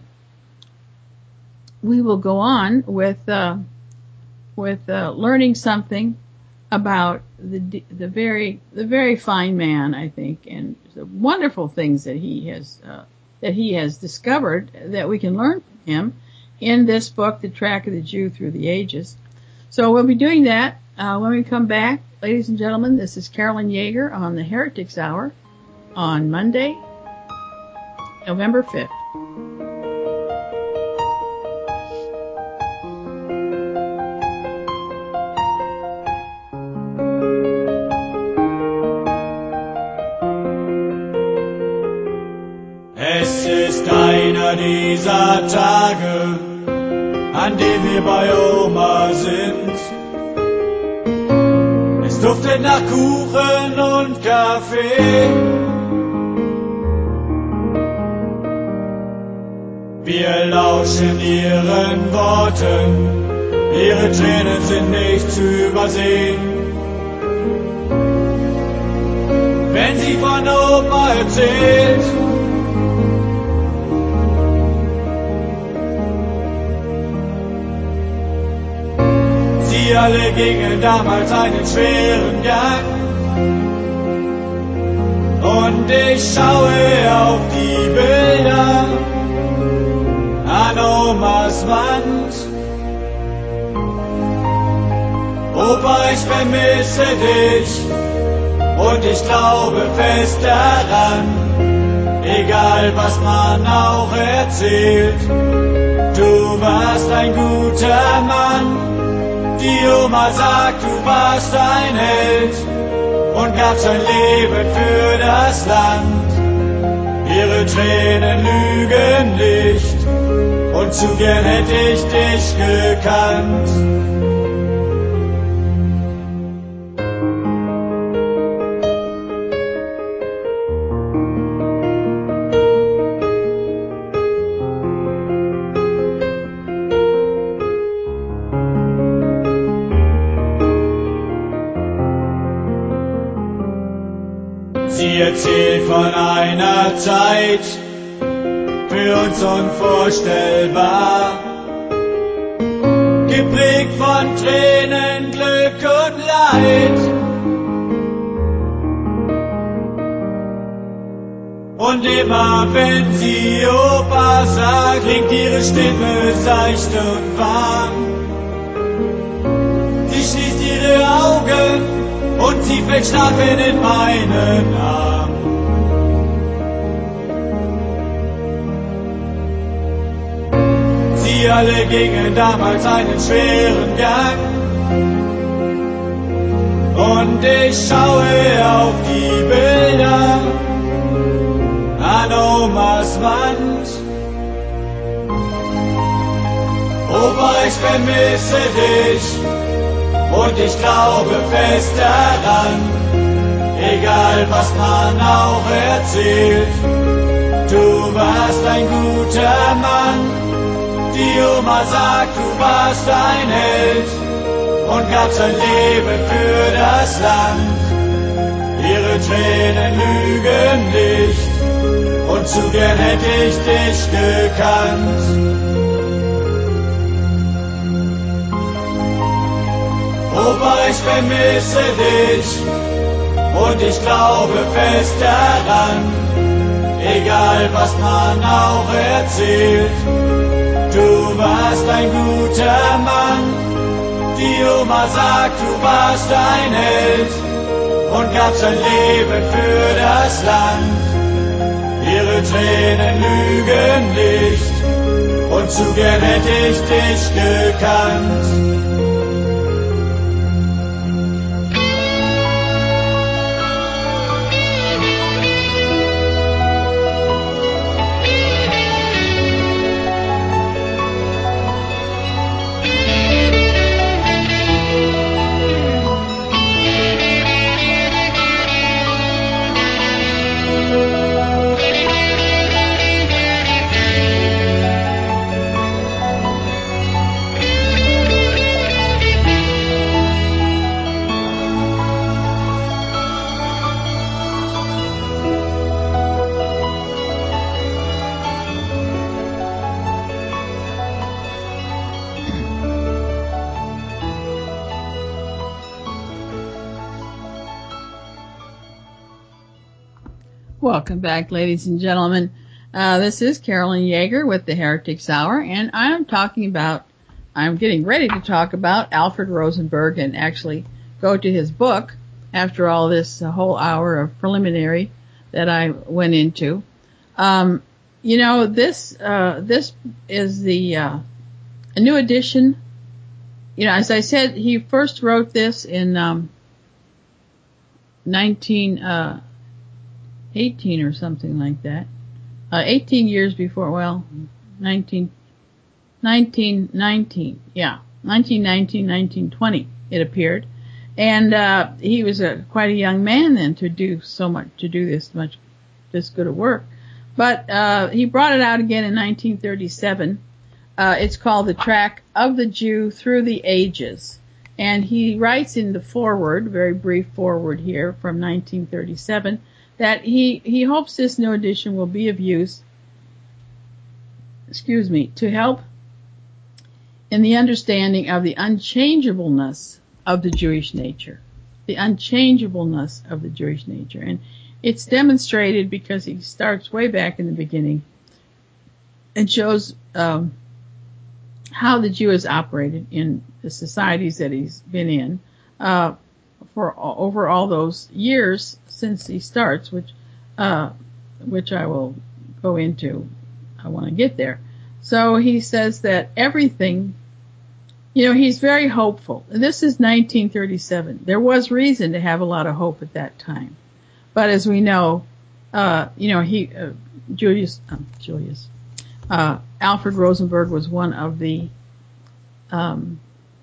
we will go on with uh, with uh, learning something about the the very the very fine man, I think, and the wonderful things that he has uh, that he has discovered that we can learn from him in this book, The Track of the Jew Through the Ages. So we'll be doing that uh, when we come back. Ladies and gentlemen, this is Carolyn Yeager on the Heretics Hour on Monday, November fifth. Es ist einer dieser Tage, an dem wir bei Oma sind. Es duftet nach Kuchen und Kaffee. Wir lauschen ihren Worten, ihre Tränen sind nicht zu übersehen. Wenn sie von Oma erzählt, sie alle gingen damals einen schweren Gang. Und ich schaue auf die Bilder an Omas Wand. Opa, ich vermisse dich und ich glaube fest daran, egal was man auch erzählt, du warst ein guter Mann. Die Oma sagt, du warst ein Held und gabst dein Leben für das Land. Ihre Tränen lügen nicht und zu gern hätte ich dich gekannt. Sie erzählt von einer Zeit, für uns unvorstellbar, geprägt von Tränen, Glück und Leid. Und immer wenn sie Opa sagt, klingt ihre Stimme seicht und warm. Sie schließt ihre Augen und sie fällt schlafen in meinen Arm. Sie alle gingen damals einen schweren Gang. Und ich schaue auf die Bilder an Omas Wand. Opa, ich vermisse dich und ich glaube fest daran, egal was man auch erzählt, Du warst ein guter Mann, die Oma sagt, du warst ein Held und gab sein Leben für das Land. Ihre Tränen lügen nicht und zu gern hätte ich dich gekannt. Opa, ich vermisse dich und ich glaube fest daran, egal was man auch erzählt. Du warst ein guter Mann, die Oma sagt, du warst ein Held und gab sein Leben für das Land. Ihre Tränen lügen nicht und zu gern hätte ich dich gekannt. Welcome back, ladies and gentlemen. Uh, this is Carolyn Yeager with the Heretics Hour, and I'm talking about, I'm getting ready to talk about Alfred Rosenberg and actually go to his book after all this uh, whole hour of preliminary that I went into. Um, you know, this, uh, this is the, uh, a new edition. You know, as I said, he first wrote this in, um, nineteen, uh, eighteen or something like that. Uh, eighteen years before, well, nineteen, nineteen nineteen, yeah, nineteen nineteen, nineteen twenty, it appeared. And, uh, he was a, quite a young man then to do so much, to do this much, this good of work. But, uh, he brought it out again in nineteen thirty-seven. Uh, it's called The Track of the Jew Through the Ages. And he writes in the foreword, very brief foreword here from nineteen thirty-seven, that he, he hopes this new edition will be of use, excuse me, to help in the understanding of the unchangeableness of the Jewish nature. The unchangeableness of the Jewish nature. And it's demonstrated because he starts way back in the beginning and shows um, how the Jew has operated in the societies that he's been in uh, for over all those years since he starts, which uh, which I will go into. I want to get there. So he says that everything, you know, he's very hopeful. This is nineteen thirty-seven. There was reason to have a lot of hope at that time. But as we know, uh, you know, he, uh, Julius, uh, Julius, uh, Alfred Rosenberg was one of the, um,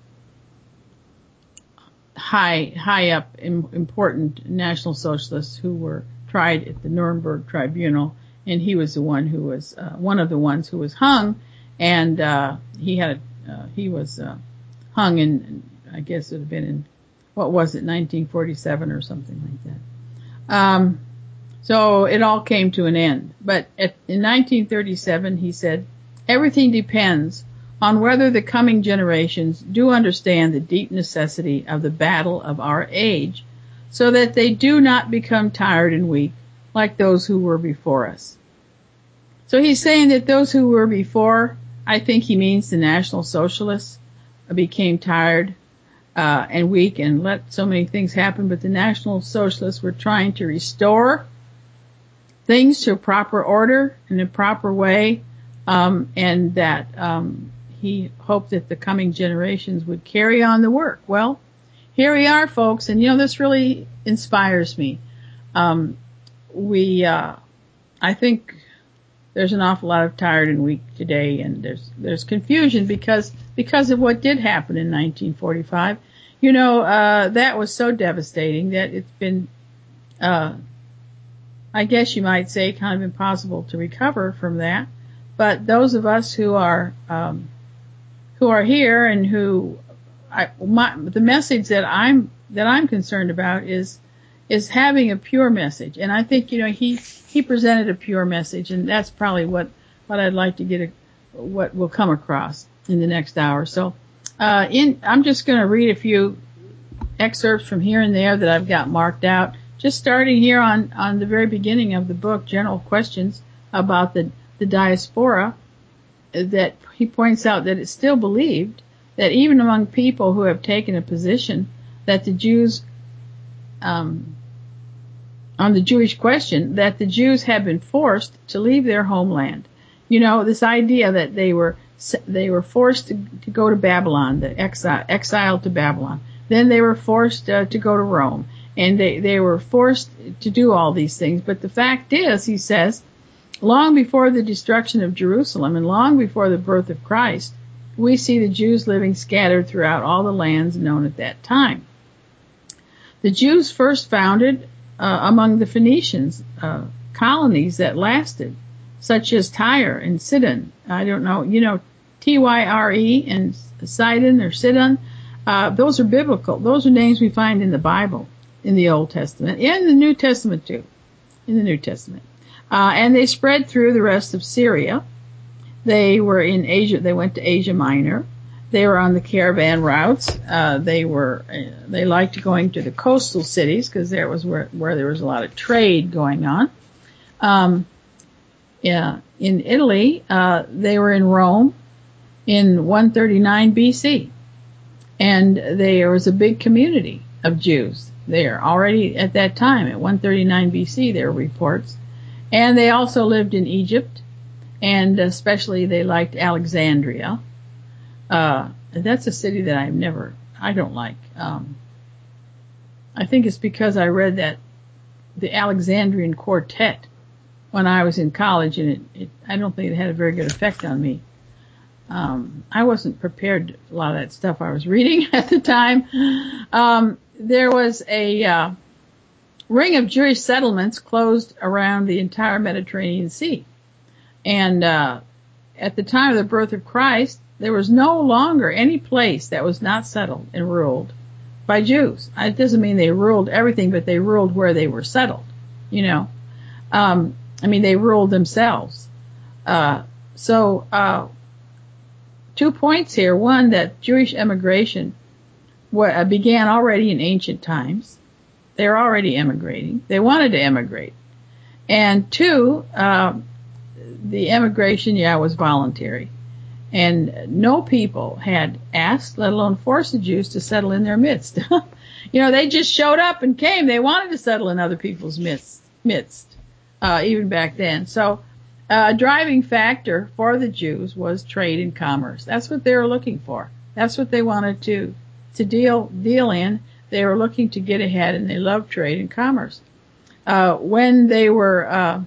high, high up im- important National Socialists who were tried at the Nuremberg Tribunal. And he was the one who was, uh, one of the ones who was hung. And, uh, he had, uh, he was, uh, hung in, I guess it would have been in, what was it, nineteen forty-seven or something like that. Um, so it all came to an end. But at, in nineteen thirty-seven, he said, everything depends on whether the coming generations do understand the deep necessity of the battle of our age, so that they do not become tired and weak like those who were before us. So he's saying that those who were before, I think he means the National Socialists, became tired uh, and weak and let so many things happen, but the National Socialists were trying to restore things to a proper order in a proper way, um, and that um, he hoped that the coming generations would carry on the work. Well, here we are, folks, and you know, this really inspires me. Um, we, uh, I think there's an awful lot of tired and weak today, and there's, there's confusion because, because of what did happen in nineteen forty-five. You know, uh, that was so devastating that it's been, uh, I guess you might say, kind of impossible to recover from that. But those of us who are um, who are here and who I, my, the message that I'm that I'm concerned about is is having a pure message. And I think, you know, he he presented a pure message, and that's probably what what I'd like to get a, what will come across in the next hour. So, uh, in I'm just going to read a few excerpts from here and there that I've got marked out. Just starting here on, on the very beginning of the book, General Questions about the, the diaspora, that he points out that it's still believed that even among people who have taken a position that the Jews, um, on the Jewish question, that the Jews have been forced to leave their homeland. You know, this idea that they were, they were forced to, to go to Babylon, the exile, exiled to Babylon. Then they were forced uh, to go to Rome. And they, they were forced to do all these things. But the fact is, he says, long before the destruction of Jerusalem and long before the birth of Christ, we see the Jews living scattered throughout all the lands known at that time. The Jews first founded uh, among the Phoenicians uh, colonies that lasted, such as Tyre and Sidon. I don't know, you know, T Y R E and Sidon or Sidon. Uh, those are biblical. Those are names we find in the Bible. In the Old Testament, and the New Testament too, in the New Testament. Uh, and they spread through the rest of Syria. They were in Asia, they went to Asia Minor. They were on the caravan routes. Uh, they were, uh, they liked going to the coastal cities because there was where, where there was a lot of trade going on. Um, yeah, in Italy, uh, they were in Rome in one thirty-nine B C. And there was a big community of Jews there already at that time. At one thirty-nine B C, there are reports. And they also lived in Egypt, and especially they liked Alexandria. Uh, that's a city that I've never, I don't like. Um, I think it's because I read that, the Alexandrian Quartet, when I was in college, and it, it I don't think it had a very good effect on me. Um, I wasn't prepared for a lot of that stuff I was reading at the time. Um, there was a uh, ring of Jewish settlements closed around the entire Mediterranean Sea. And uh, at the time of the birth of Christ, there was no longer any place that was not settled and ruled by Jews. It doesn't mean they ruled everything, but they ruled where they were settled, you know. Um, I mean, they ruled themselves. Uh, so, uh, two points here. One, that Jewish emigration began already in ancient times. They were already emigrating. They wanted to emigrate. And two, uh, the emigration, yeah, was voluntary. And no people had asked, let alone forced the Jews to settle in their midst. You know, they just showed up and came. They wanted to settle in other people's midst, midst uh, even back then. So uh, a driving factor for the Jews was trade and commerce. That's what they were looking for. That's what they wanted to to deal deal in. They were looking to get ahead, and they loved trade and commerce. Uh, when they were uh,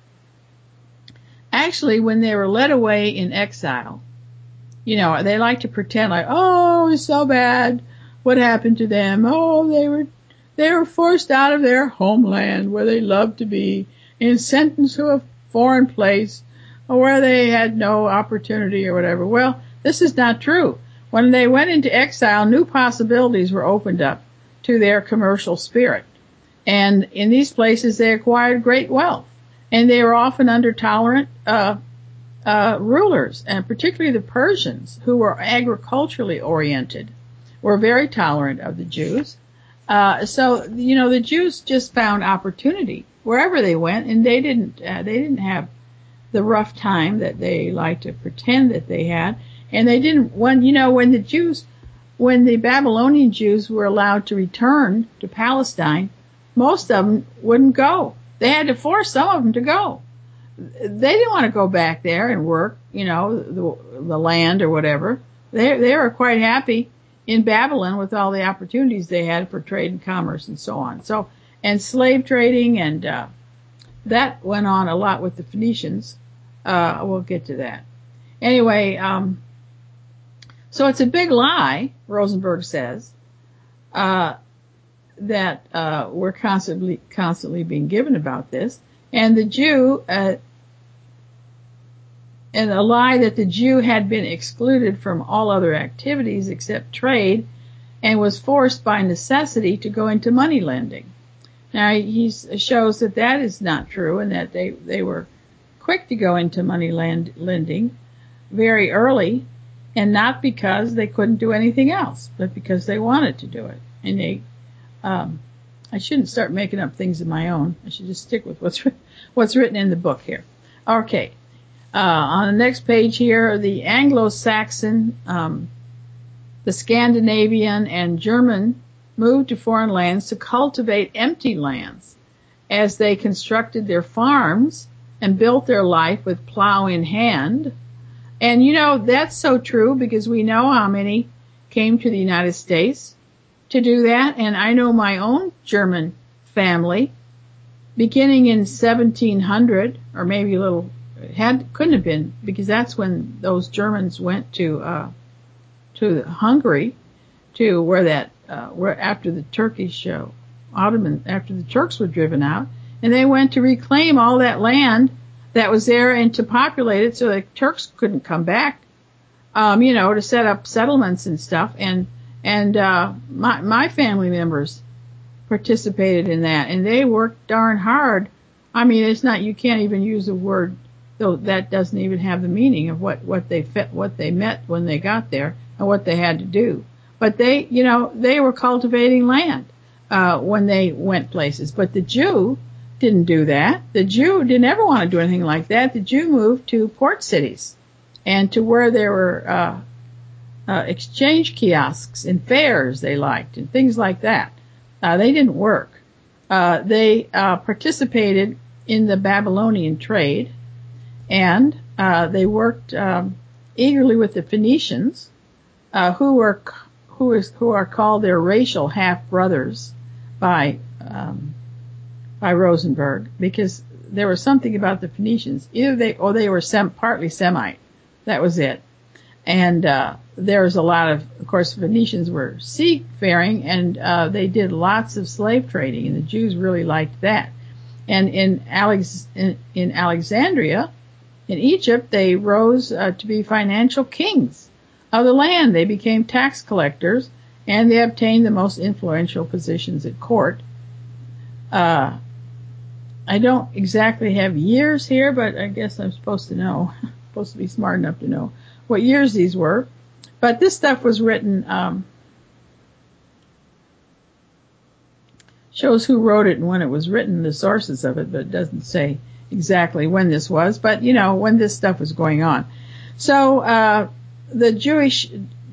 actually when they were led away in exile, you know, they like to pretend like, oh, it's so bad. What happened to them? Oh, they were they were forced out of their homeland where they loved to be and sent into a foreign place or where they had no opportunity or whatever. Well, this is not true. When they went into exile, new possibilities were opened up to their commercial spirit. And in these places, they acquired great wealth. And they were often under tolerant uh, uh, rulers, and particularly the Persians, who were agriculturally oriented, were very tolerant of the Jews. Uh, so, you know, the Jews just found opportunity wherever they went, and they didn't, uh, they didn't have the rough time that they like to pretend that they had. And they didn't, when, you know, when the Jews, when the Babylonian Jews were allowed to return to Palestine, most of them wouldn't go. They had to force some of them to go. They didn't want to go back there and work, you know, the, the land or whatever. They, they were quite happy in Babylon with all the opportunities they had for trade and commerce and so on. So, and slave trading, and uh, that went on a lot with the Phoenicians. Uh, we'll get to that. Anyway, um, so it's a big lie, Rosenberg says, uh, that uh, were constantly constantly being given about this. And the Jew, uh, and a lie that the Jew had been excluded from all other activities except trade and was forced by necessity to go into money lending. Now, he shows that that is not true and that they, they were quick to go into money lend, lending very early, and not because they couldn't do anything else, but because they wanted to do it. And they, um, I shouldn't start making up things of my own. I should just stick with what's, what's written in the book here. Okay. Uh, on the next page here, the Anglo-Saxon, um, the Scandinavian and German moved to foreign lands to cultivate empty lands as they constructed their farms and built their life with plow in hand. And you know, that's so true because we know how many came to the United States to do that. And I know my own German family, beginning in seventeen hundred, or maybe a little, had, couldn't have been, because that's when those Germans went to, uh, to Hungary, to where that, uh, where after the Turkish, uh, Ottoman, after the Turks were driven out, and they went to reclaim all that land that was there and to populate it so the Turks couldn't come back, um, you know, to set up settlements and stuff. And, and, uh, my, my family members participated in that, and they worked darn hard. I mean, it's not, you can't even use the word, though that doesn't even have the meaning of what, what they fit, what they met when they got there and what they had to do. But they, you know, they were cultivating land, uh, when they went places. But the Jew didn't do that. The Jew didn't ever want to do anything like that. The Jew moved to port cities and to where there were, uh, uh, exchange kiosks and fairs they liked and things like that. Uh, they didn't work. Uh, they, uh, participated in the Babylonian trade, and, uh, they worked, um, eagerly with the Phoenicians, uh, who were, who is, who are called their racial half-brothers by, um, by Rosenberg, because there was something about the Phoenicians. Either they, or they were sem, partly Semite. That was it. And, uh, there was a lot of, of course, Phoenicians were seafaring, and, uh, they did lots of slave trading, and the Jews really liked that. And in Alex, in, in Alexandria, in Egypt, they rose, uh, to be financial kings of the land. They became tax collectors, and they obtained the most influential positions at court. Uh, I don't exactly have years here, but I guess I'm supposed to know, supposed to be smart enough to know what years these were. But this stuff was written, um, shows who wrote it and when it was written, the sources of it, but it doesn't say exactly when this was, but you know, when this stuff was going on. So, uh, the Jewish,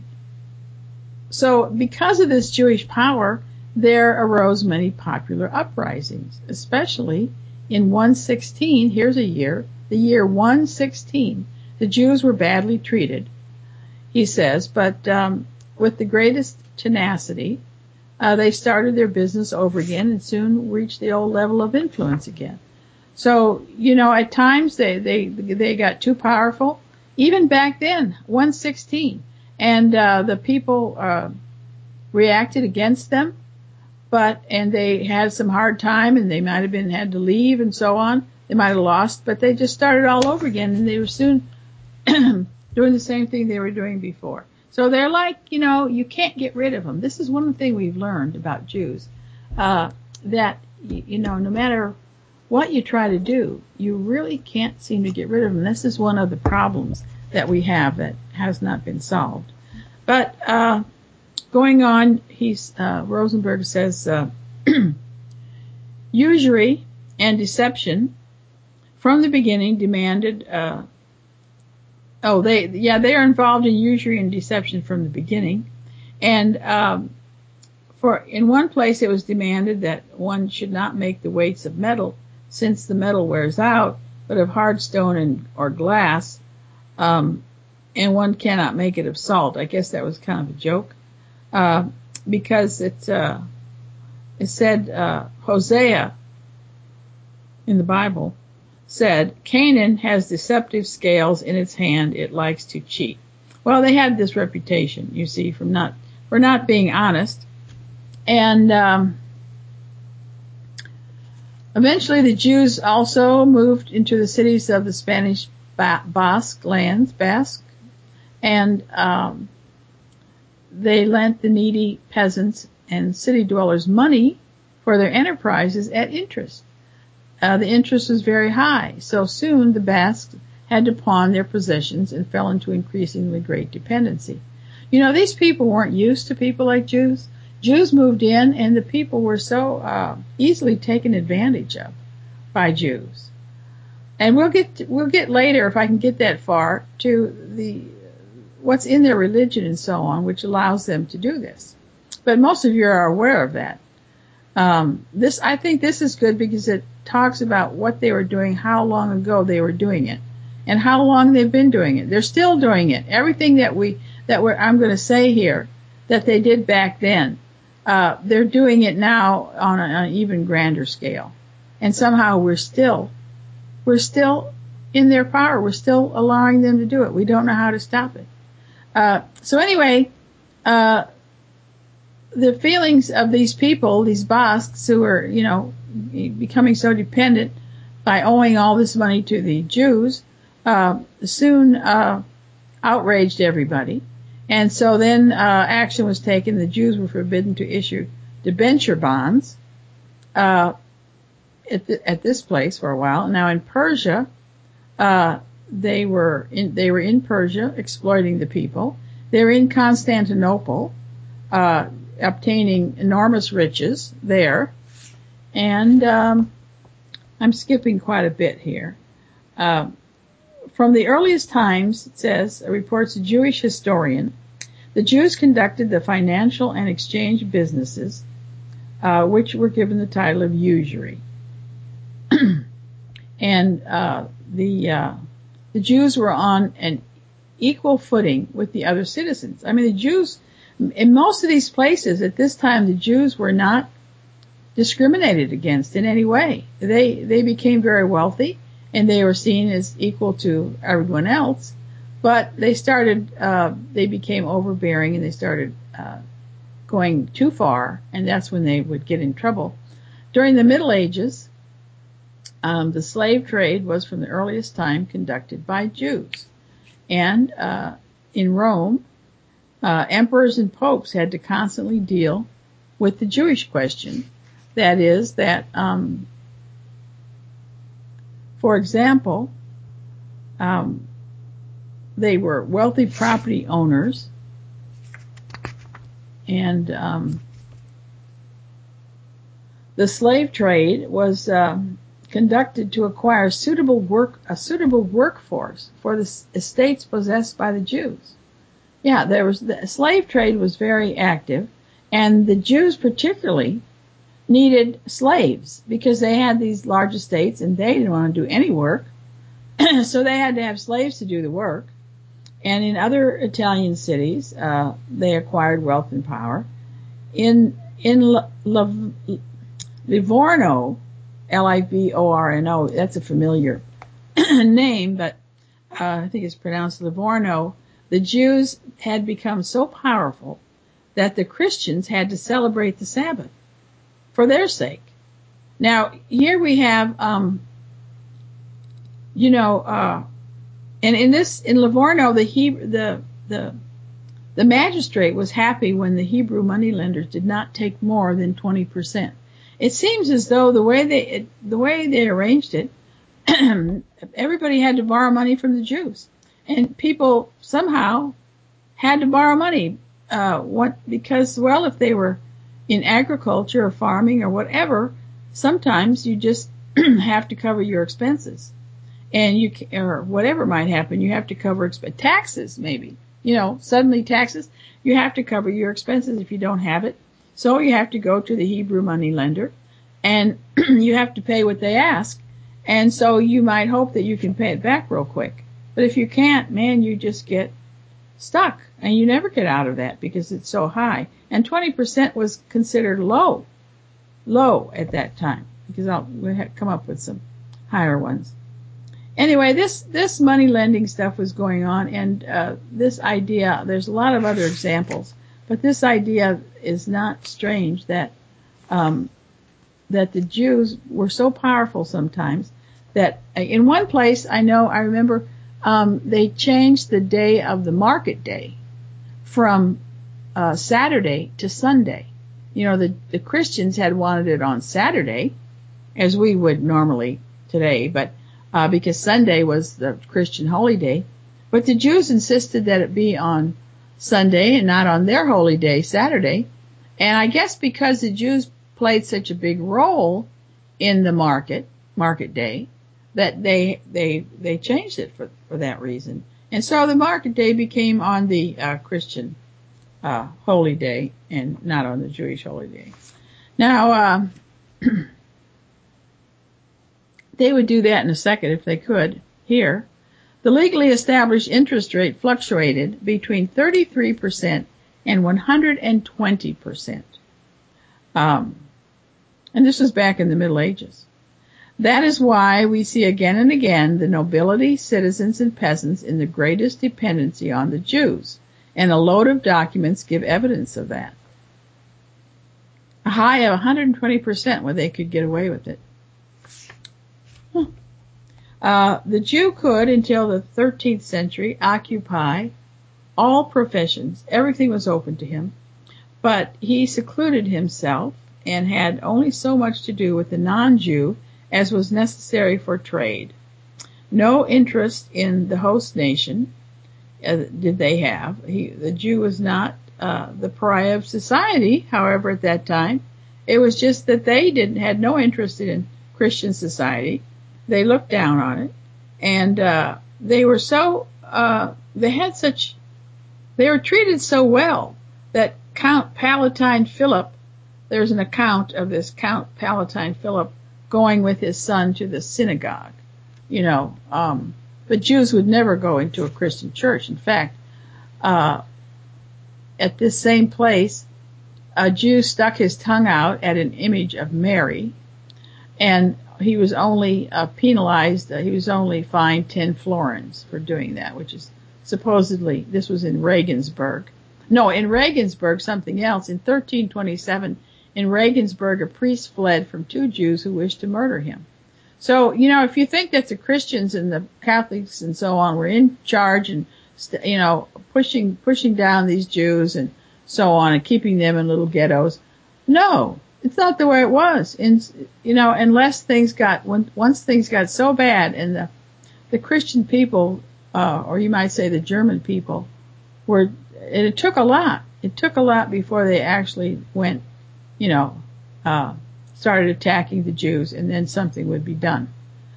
so because of this Jewish power, there arose many popular uprisings, especially in one sixteen. Here's a year, the year one sixteen. The Jews were badly treated, he says, but um, with the greatest tenacity, uh, they started their business over again and soon reached the old level of influence again. So, you know, at times they, they, they got too powerful, even back then, one sixteen, and uh, the people uh, reacted against them. But, and they had some hard time, and they might have been, had to leave and so on. They might have lost, but they just started all over again, and they were soon doing the same thing they were doing before. So they're like, you know, you can't get rid of them. This is one thing we've learned about Jews, uh, that, you know, no matter what you try to do, you really can't seem to get rid of them. This is one of the problems that we have that has not been solved. But, uh, going on, he's, uh, Rosenberg says, uh, usury and deception from the beginning demanded, uh, oh, they, yeah, they are involved in usury and deception from the beginning. And, um, for, in one place it was demanded that one should not make the weights of metal since the metal wears out, but of hard stone and, or glass, um, and one cannot make it of salt. I guess that was kind of a joke. Uh, because it, uh, it said, uh, Hosea in the Bible said, Canaan has deceptive scales in its hand. It likes to cheat. Well, they had this reputation, you see, from not, for not being honest. And, um, Eventually, the Jews also moved into the cities of the Spanish ba- Basque lands, Basque, and um, they lent the needy peasants and city dwellers money for their enterprises at interest. Uh, the interest was very high, so soon the Basques had to pawn their possessions and fell into increasingly great dependency. You know, these people weren't used to people like Jews. Jews moved in, and the people were so uh, easily taken advantage of by Jews. And we'll get to, we'll get later, if I can get that far, to the what's in their religion and so on, which allows them to do this. But most of you are aware of that. Um, this I think this is good because it talks about what they were doing, how long ago they were doing it, and how long they've been doing it. They're still doing it. Everything that we that we're, I'm going to say here that they did back then, uh, they're doing it now on, a, on an even grander scale. And somehow we're still, we're still in their power. We're still allowing them to do it. We don't know how to stop it. Uh, so anyway, uh, the feelings of these people, these Basques who are, you know, becoming so dependent by owing all this money to the Jews, uh, soon, uh, outraged everybody. And so then, uh, action was taken. The Jews were forbidden to issue debenture bonds, uh, at, the, at this place for a while. Now in Persia, uh, they were in, they were in Persia exploiting the people. They were in Constantinople, uh, obtaining enormous riches there. And, um, I'm skipping quite a bit here. Um, From the earliest times, it says, reports a Jewish historian, the Jews conducted the financial and exchange businesses, uh, which were given the title of usury. and uh, the uh, the Jews were on an equal footing with the other citizens. I mean, the Jews, in most of these places at this time, the Jews were not discriminated against in any way. They they became very wealthy, and they were seen as equal to everyone else, but they started, uh, they became overbearing and they started, uh, going too far, and that's when they would get in trouble. During the Middle Ages, um, the slave trade was from the earliest time conducted by Jews. And, uh, in Rome, uh, emperors and popes had to constantly deal with the Jewish question. That is that, um, for example, um, they were wealthy property owners, and um, the slave trade was um, conducted to acquire suitable work, a suitable workforce for the estates possessed by the Jews. Yeah, there was the slave trade was very active, and the Jews particularly needed slaves because they had these large estates and they didn't want to do any work. So they had to have slaves to do the work. And in other Italian cities, uh, they acquired wealth and power. In, in La, La, Livorno, L I V O R N O, that's a familiar name, but uh, I think it's pronounced Livorno, the Jews had become so powerful that the Christians had to celebrate the Sabbath for their sake. Now, here we have, um, you know, uh, and in this, in Livorno, the Hebrew, the, the, the magistrate was happy when the Hebrew moneylenders did not take more than twenty percent. It seems as though the way they, it, the way they arranged it, everybody had to borrow money from the Jews. And people somehow had to borrow money, uh, what, because, well, if they were in agriculture or farming or whatever, sometimes you just have to cover your expenses. And you, or whatever might happen, you have to cover exp- taxes, maybe. You know, suddenly taxes, you have to cover your expenses if you don't have it. So you have to go to the Hebrew money lender, and you have to pay what they ask. And so you might hope that you can pay it back real quick. But if you can't, man, you just get stuck, and you never get out of that because it's so high. And twenty percent was considered low, low at that time, because I'll we'll have come up with some higher ones. Anyway, this, this money lending stuff was going on, and uh, this idea, there's a lot of other examples, but this idea is not strange that um, that the Jews were so powerful sometimes that in one place I know I remember um, they changed the day of the market day from uh, Saturday to Sunday. You know, the, the Christians had wanted it on Saturday, as we would normally today, but uh, because Sunday was the Christian holy day. But the Jews insisted that it be on Sunday and not on their holy day, Saturday. And I guess because the Jews played such a big role in the market, market day, that they they they changed it for, for that reason. And so the market day became on the uh, Christian uh, holy day and not on the Jewish holy day. Now, uh, they would do that in a second if they could. Here, the legally established interest rate fluctuated between thirty-three percent and one hundred twenty percent. Um, and this was back in the Middle Ages. That is why we see again and again the nobility, citizens, and peasants in the greatest dependency on the Jews, and a load of documents give evidence of that. A high of one hundred twenty percent where they could get away with it. Huh. Uh, the Jew could, until the thirteenth century, occupy all professions. Everything was open to him, but he secluded himself and had only so much to do with the non-Jew as was necessary for trade. No interest in the host nation uh, did they have. He, the Jew was not uh, the pariah of society, however, at that time. It was just that they didn't had no interest in Christian society. They looked down on it, and uh, they were so uh, they had such they were treated so well that Count Palatine Philip, there's an account of this Count Palatine Philip going with his son to the synagogue. You know, um, but Jews would never go into a Christian church. In fact, uh, at this same place, a Jew stuck his tongue out at an image of Mary, and he was only uh, penalized, uh, he was only fined ten florins for doing that, which is supposedly, this was in Regensburg. No, in Regensburg, something else. In thirteen twenty-seven, in Regensburg, a priest fled from two Jews who wished to murder him. So, you know, if you think that the Christians and the Catholics and so on were in charge and, you know, pushing, pushing down these Jews and so on and keeping them in little ghettos, no, it's not the way it was. And, you know, unless things got, when, once things got so bad and the, the Christian people, uh, or you might say the German people were, and it took a lot. It took a lot before they actually went, you know, uh, started attacking the Jews, and then something would be done.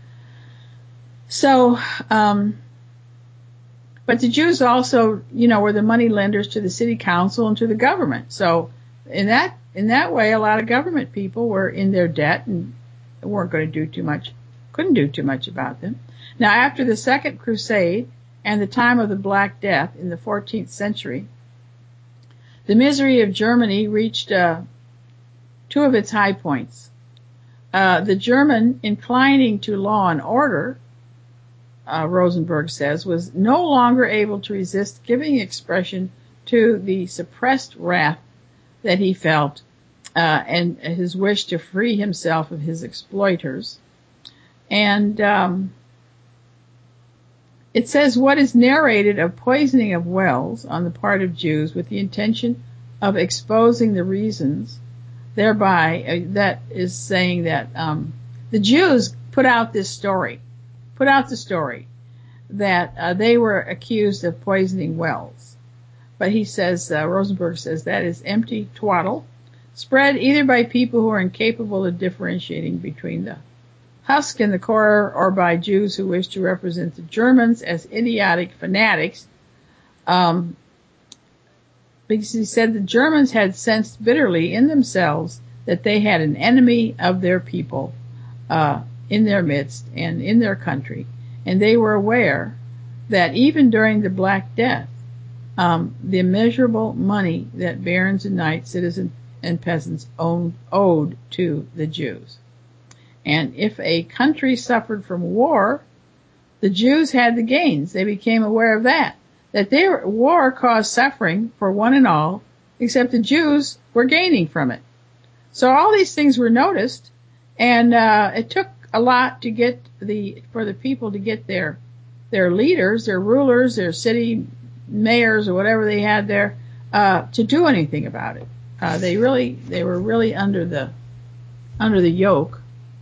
So, um, but the Jews also, you know, were the money lenders to the city council and to the government. So in that, in that way, a lot of government people were in their debt and weren't going to do too much, couldn't do too much about them. Now, after the Second Crusade and the time of the Black Death in the fourteenth century, the misery of Germany reached uh, two of its high points. Uh, the German, inclining to law and order, uh, Rosenberg says, was no longer able to resist giving expression to the suppressed wrath that he felt uh, and his wish to free himself of his exploiters. And um, it says what is narrated of poisoning of wells on the part of Jews with the intention of exposing the reasons, thereby uh, that is saying that um, the Jews put out this story, put out the story that uh, they were accused of poisoning wells. But he says, uh, Rosenberg says, that is empty twaddle, spread either by people who are incapable of differentiating between the husk and the core, or by Jews who wish to represent the Germans as idiotic fanatics. Um, because he said the Germans had sensed bitterly in themselves that they had an enemy of their people uh, in their midst and in their country, and they were aware that even during the Black Death, um, the immeasurable money that barons and knights, citizens and peasants owned, owed to the Jews. And if a country suffered from war, the Jews had the gains. They became aware of that, that their war caused suffering for one and all, except the Jews were gaining from it. So all these things were noticed, And uh, it took a lot to get the for the people to get their their leaders, their rulers, their city mayors or whatever they had there uh, to do anything about it. Uh, they really they were really under the under the yoke.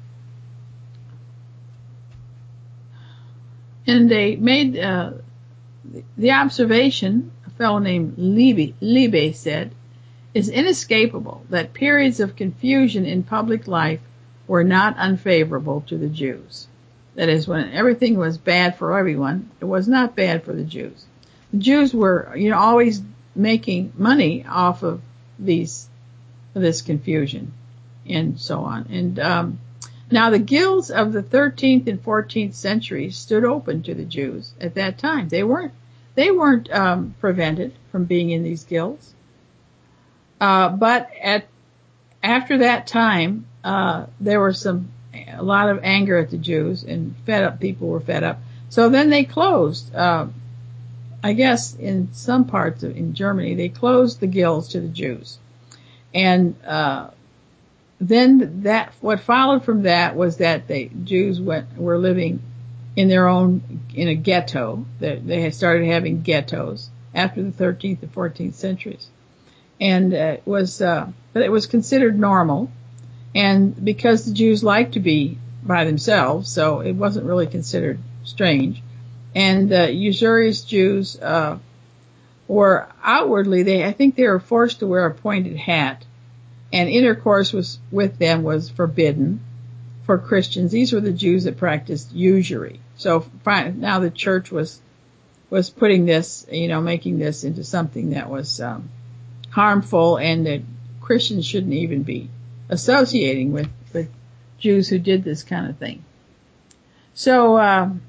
And they made uh, the observation, a fellow named Liebe, Liebe said, is inescapable that periods of confusion in public life were not unfavorable to the Jews. That is, when everything was bad for everyone, it was not bad for the Jews. The Jews were, you know, always making money off of these, this confusion and so on. And, um, now the guilds of the thirteenth and fourteenth centuries stood open to the Jews at that time. They weren't, they weren't, um, prevented from being in these guilds. Uh, but at, after that time, uh, there were some, a lot of anger at the Jews and fed up, people were fed up. So then they closed, uh, I guess in some parts of, in Germany, they closed the guilds to the Jews. And, uh, then that, what followed from that was that the Jews went, were living in their own, in a ghetto. They, they had started having ghettos after the thirteenth and fourteenth centuries. And uh, it was, uh, but it was considered normal. And because the Jews liked to be by themselves, so it wasn't really considered strange. And uh, usurious Jews uh, were outwardly, they, I think they were forced to wear a pointed hat. And intercourse was with them was forbidden for Christians. These were the Jews that practiced usury. So fine, now the church was was putting this, you know, making this into something that was um, harmful, and that Christians shouldn't even be associating with with Jews who did this kind of thing. So um,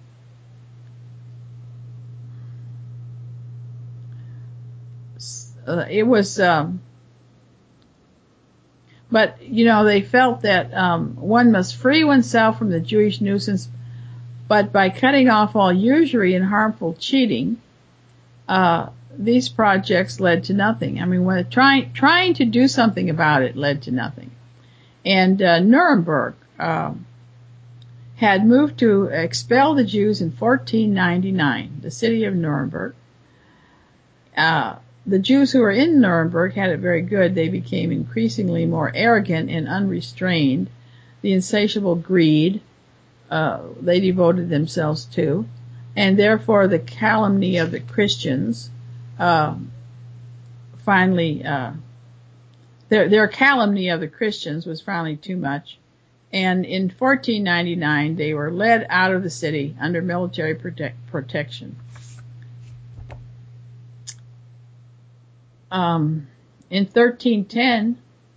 uh, it was. Um, But, you know, they felt that um, one must free oneself from the Jewish nuisance, but by cutting off all usury and harmful cheating, uh, these projects led to nothing. I mean, when trying trying to do something about it led to nothing. And uh, Nuremberg um, had moved to expel the Jews in fourteen ninety-nine, the city of Nuremberg. Uh, The Jews who were in Nuremberg had it very good. They became increasingly more arrogant and unrestrained. The insatiable greed uh, they devoted themselves to, and therefore the calumny of the Christians uh, finally, uh, their their calumny of the Christians was finally too much. And in fourteen ninety-nine, they were led out of the city under military prote- protection. Um, in thirteen ten,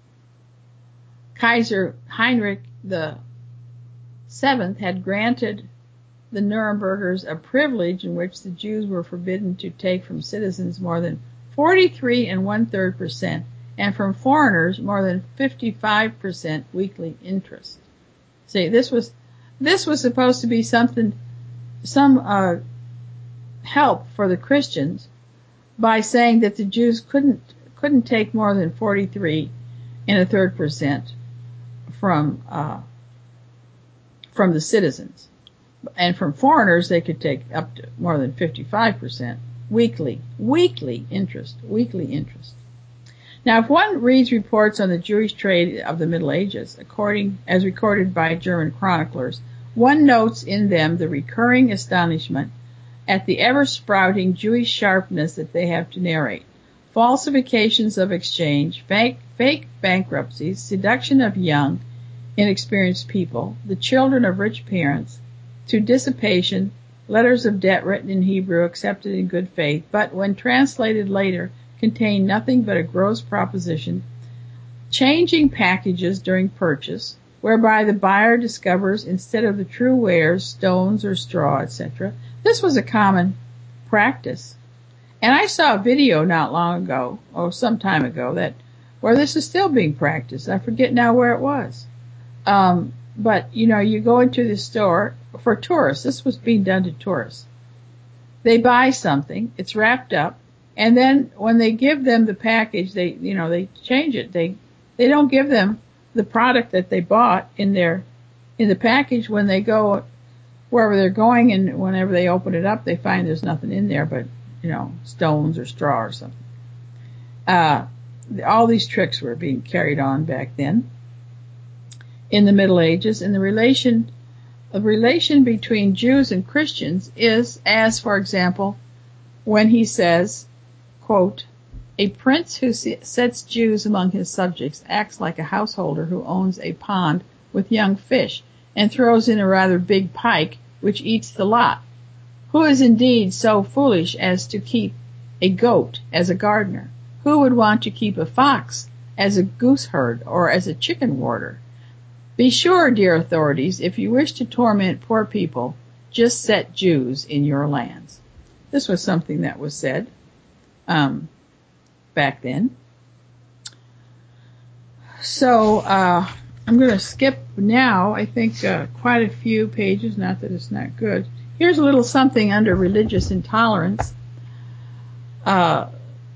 Kaiser Heinrich the Seventh had granted the Nurembergers a privilege in which the Jews were forbidden to take from citizens more than forty-three and one-third percent, and from foreigners more than fifty-five percent weekly interest. See, this was this was supposed to be something, some uh, help for the Christians, by saying that the Jews couldn't couldn't take more than forty-three and a third percent from uh, from the citizens, and from foreigners they could take up to more than fifty-five percent weekly weekly interest weekly interest. Now, if one reads reports on the Jewish trade of the Middle Ages, according as recorded by German chroniclers, one notes in them the recurring astonishment at the ever-sprouting Jewish sharpness that they have to narrate. Falsifications of exchange, fake, fake bankruptcies, seduction of young, inexperienced people, the children of rich parents, to dissipation, letters of debt written in Hebrew accepted in good faith, but when translated later contain nothing but a gross proposition, changing packages during purchase, whereby the buyer discovers instead of the true wares stones or straw, et cetera. This was a common practice. And I saw a video not long ago, or some time ago, that where this is still being practiced. I forget now where it was. Um, but, you know, you go into the store for tourists. This was being done to tourists. They buy something, it's wrapped up, and then when they give them the package, they, you know, they change it. They, they don't give them the product that they bought in their, in the package when they go wherever they're going, and whenever they open it up, they find there's nothing in there but, you know, stones or straw or something. Uh, all these tricks were being carried on back then in the Middle Ages, and the relation, the relation between Jews and Christians is as, for example, when he says, quote, a prince who sets Jews among his subjects acts like a householder who owns a pond with young fish and throws in a rather big pike which eats the lot. Who is indeed so foolish as to keep a goat as a gardener? Who would want to keep a fox as a gooseherd or as a chicken warder? Be sure, dear authorities, if you wish to torment poor people, just set Jews in your lands. This was something that was said um, back then. So uh, I'm going to skip now, I think, uh, quite a few pages, not that it's not good. Here's a little something under religious intolerance. Uh,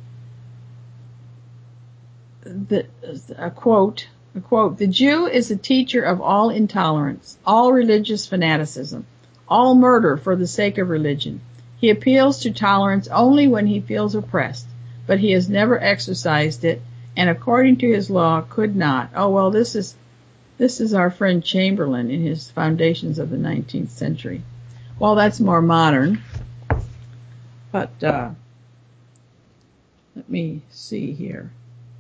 the, a quote, a quote, the Jew is a teacher of all intolerance, all religious fanaticism, all murder for the sake of religion. He appeals to tolerance only when he feels oppressed, but he has never exercised it, and according to his law could not. Oh, well, this is, this is our friend Chamberlain in his Foundations of the nineteenth century. Well, that's more modern, but, uh, let me see here.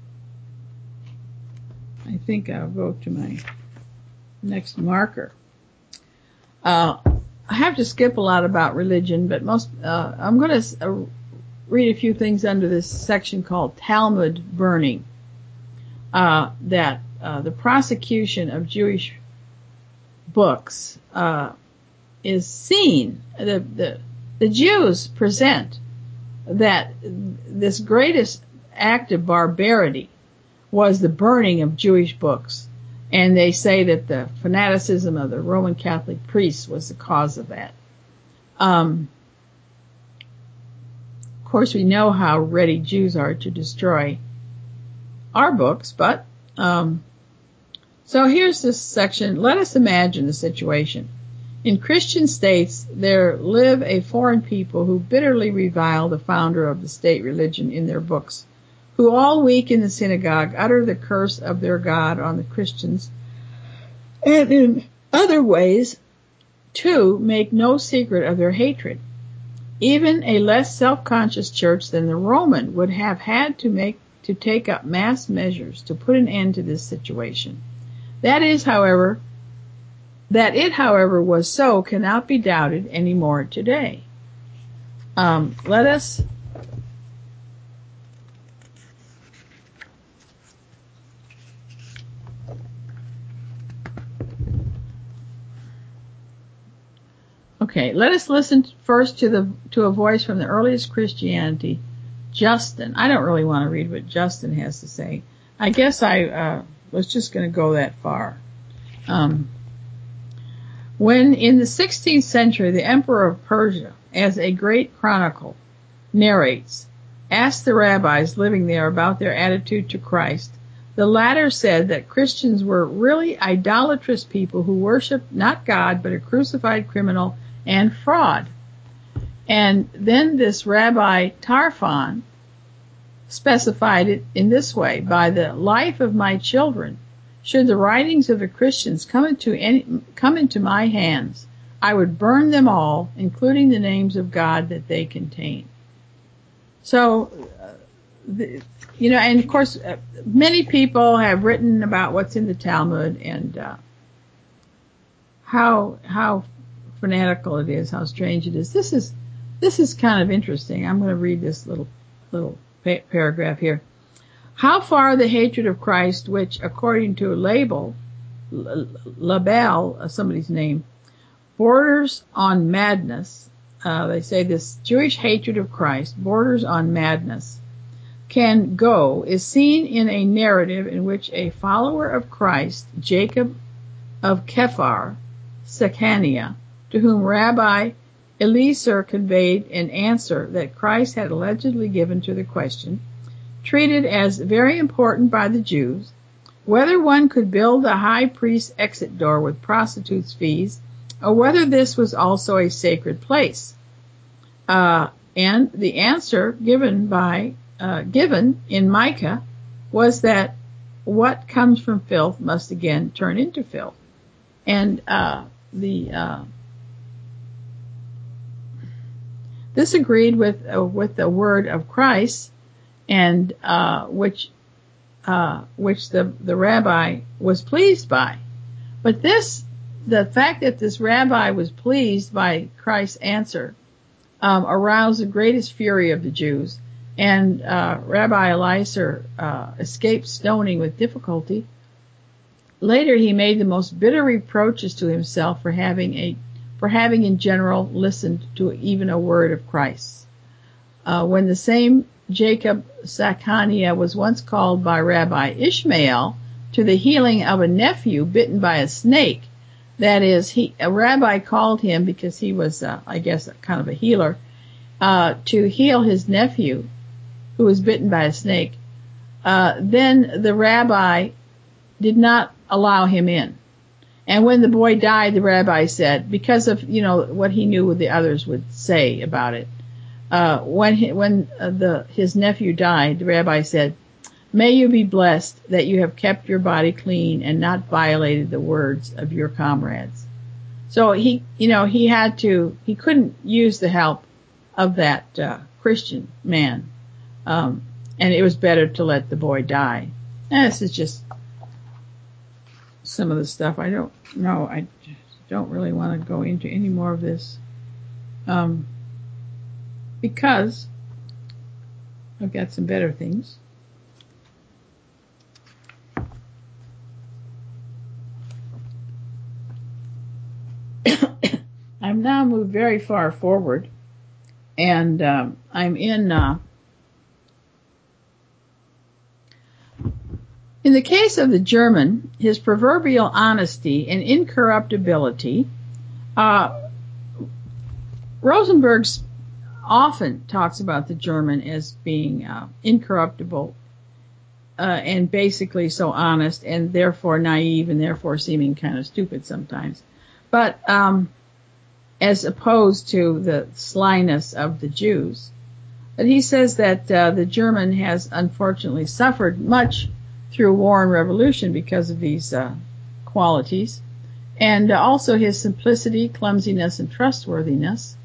I think I'll go to my next marker. Uh, I have to skip a lot about religion, but most, uh, I'm going to uh, read a few things under this section called Talmud burning. Uh, that, uh, the prosecution of Jewish books, uh, is seen, the, the, the Jews present that this greatest act of barbarity was the burning of Jewish books. And they say that the fanaticism of the Roman Catholic priests was the cause of that. Um, of course, we know how ready Jews are to destroy our books, but, um, so here's this section. Let us imagine the situation. In Christian states, there live a foreign people who bitterly revile the founder of the state religion in their books, who all week in the synagogue utter the curse of their God on the Christians, and in other ways, too, make no secret of their hatred. Even a less self-conscious church than the Roman would have had to make to take up mass measures to put an end to this situation. That is, however, that it, however, was so cannot be doubted anymore today. Um, let us Okay, let us listen first to the to a voice from the earliest Christianity, Justin. I don't really want to read what Justin has to say. I guess I uh, was just going to go that far. Um, when in the sixteenth century, the emperor of Persia, as a great chronicle narrates, asked the rabbis living there about their attitude to Christ, the latter said that Christians were really idolatrous people who worshiped not God but a crucified criminal and fraud. And then this Rabbi Tarfon specified it in this way: by the life of my children, should the writings of the Christians come into any, come into my hands, I would burn them all, including the names of God that they contain. So, uh, the, you know, and of course, uh, many people have written about what's in the Talmud and uh, how how fanatical it is, how strange it is. This is this is kind of interesting. I'm going to read this little little pa- paragraph here. How far the hatred of Christ, which according to Label, Label, uh, somebody's name, borders on madness. Uh, they say this Jewish hatred of Christ borders on madness, can go, is seen in a narrative in which a follower of Christ, Jacob of Kephar, Shechania, to whom Rabbi Eliezer conveyed an answer that Christ had allegedly given to the question, treated as very important by the Jews, whether one could build a high priest's exit door with prostitutes' fees, or whether this was also a sacred place. Uh, and the answer given by uh, given in Micah was that what comes from filth must again turn into filth. And uh, the uh, this agreed with uh, with the word of Christ, and uh, which uh, which the the rabbi was pleased by. But this, the fact that this rabbi was pleased by Christ's answer, um, aroused the greatest fury of the Jews, and uh, Rabbi Eliezer uh, escaped stoning with difficulty. Later, he made the most bitter reproaches to himself for having a, for having in general listened to even a word of Christ. Uh, when the same Jacob Sakania was once called by Rabbi Ishmael to the healing of a nephew bitten by a snake, that is, he, a rabbi called him because he was, uh, I guess, kind of a healer, uh, to heal his nephew who was bitten by a snake. Uh, then the rabbi did not allow him in. And when the boy died, the rabbi said, because of, you know, what he knew what the others would say about it, uh, when he, when uh, the, his nephew died, the rabbi said, "May you be blessed that you have kept your body clean and not violated the words of your comrades." So he, you know, he had to, he couldn't use the help of that, uh, Christian man. Um, and it was better to let the boy die. And this is just some of the stuff. I don't know. I just don't really want to go into any more of this. Um, because I've got some better things. I've now moved very far forward, and um, I'm in uh, in the case of the German, his proverbial honesty and incorruptibility. Uh, Rosenberg often talks about the German as being uh, incorruptible uh, and basically so honest, and therefore naive, and therefore seeming kind of stupid sometimes. But um, as opposed to the slyness of the Jews. But he says that uh, the German has unfortunately suffered much through war and revolution because of these uh, qualities, and uh, also his simplicity, clumsiness, and trustworthiness.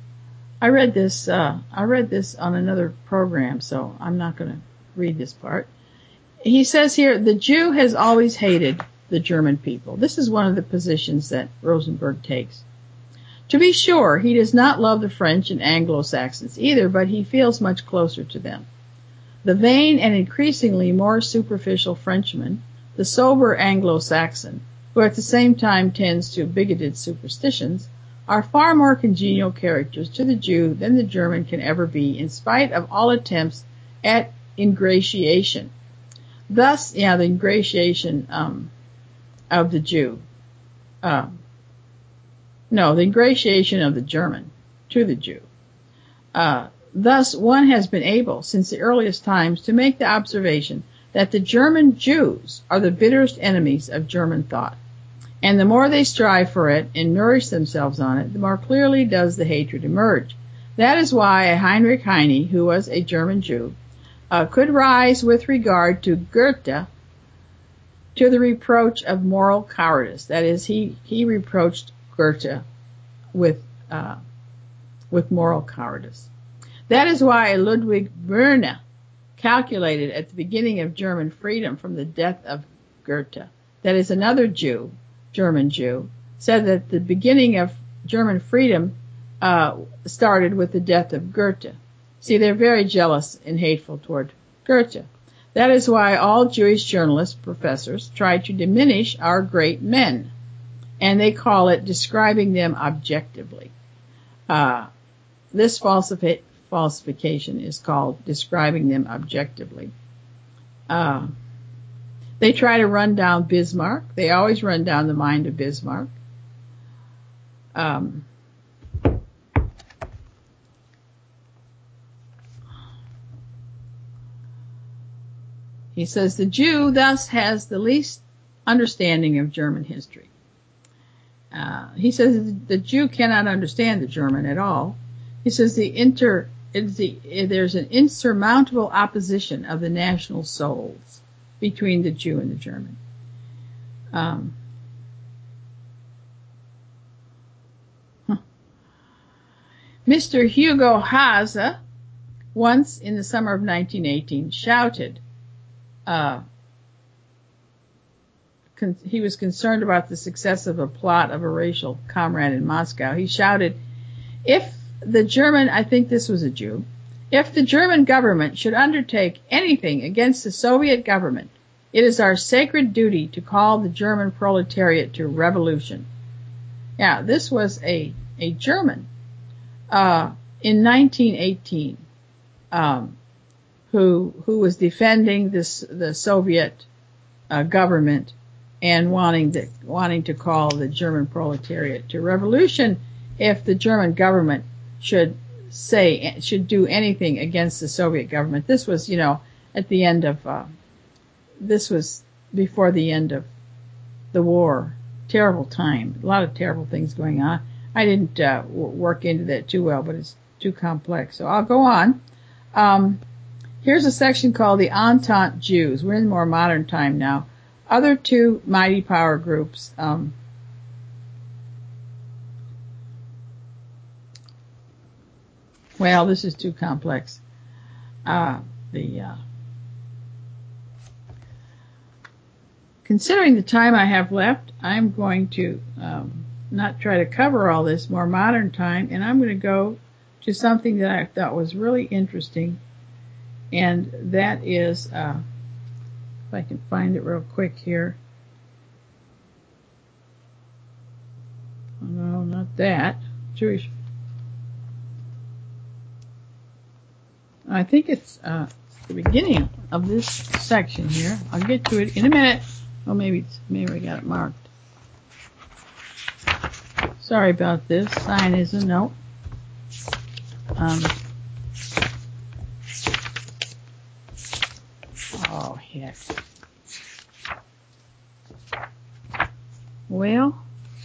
I read this. Uh, I read this on another program, so I'm not going to read this part. He says here, the Jew has always hated the German people. This is one of the positions that Rosenberg takes. To be sure, he does not love the French and Anglo-Saxons either, but he feels much closer to them. The vain and increasingly more superficial Frenchman, the sober Anglo-Saxon, who at the same time tends to bigoted superstitions, are far more congenial characters to the Jew than the German can ever be, in spite of all attempts at ingratiation. Thus, yeah, the ingratiation um, of the Jew. Uh, no, the ingratiation of the German to the Jew. Uh, thus, one has been able, since the earliest times, to make the observation that the German Jews are the bitterest enemies of German thought. And the more they strive for it and nourish themselves on it, the more clearly does the hatred emerge. That is why a Heinrich Heine, who was a German Jew, uh, could rise with regard to Goethe to the reproach of moral cowardice. That is, he, he reproached Goethe with, uh, with moral cowardice. That is why Ludwig Börne calculated at the beginning of German freedom from the death of Goethe. That is, another Jew, German Jew, said that the beginning of German freedom uh, started with the death of Goethe. See, they're very jealous and hateful toward Goethe. That is why all Jewish journalists, professors, try to diminish our great men, and they call it describing them objectively. Uh, this falsifi- falsification is called describing them objectively. Uh, They try to run down Bismarck. They always run down the mind of Bismarck. Um, He says the Jew thus has the least understanding of German history. Uh, he says the Jew cannot understand the German at all. He says the inter, it's the, there's an insurmountable opposition of the national souls between the Jew and the German. Um, huh. Mister Hugo Haase, once in the summer of nineteen eighteen, shouted, uh, con- he was concerned about the success of a plot of a racial comrade in Moscow. He shouted, if the German, I think this was a Jew, if the German government should undertake anything against the Soviet government, it is our sacred duty to call the German proletariat to revolution. Yeah, this was a, a German, uh, in nineteen eighteen, um, who, who was defending this, the Soviet, uh, government and wanting to, wanting to call the German proletariat to revolution if the German government should say, should do anything against the Soviet government. This was, you know, at the end of, uh, this was before the end of the war. Terrible time. A lot of terrible things going on. I didn't uh, w- work into that too well, but it's too complex. So I'll go on. Um, here's a section called the Entente Jews. We're in more modern time now. Other two mighty power groups. Um, well, this is too complex. Uh, the uh, Considering the time I have left, I'm going to um, not try to cover all this more modern time, and I'm going to go to something that I thought was really interesting, and that is, uh, if I can find it real quick here. Oh, no, not that. Jewish. I think it's uh, the beginning of this section here. I'll get to it in a minute. Oh, maybe it's, maybe I got it marked. Sorry about this. Sign is a note. Um, oh, heck. Well,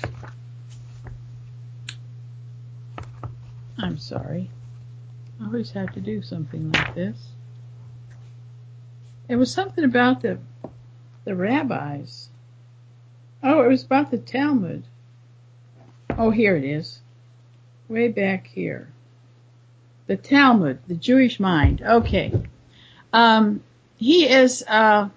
I'm sorry. I always have to do something like this. It was something about the the rabbis. Oh, it was about the Talmud. Oh, here it is. Way back here. The Talmud, the Jewish mind. Okay. Um, he is, uh,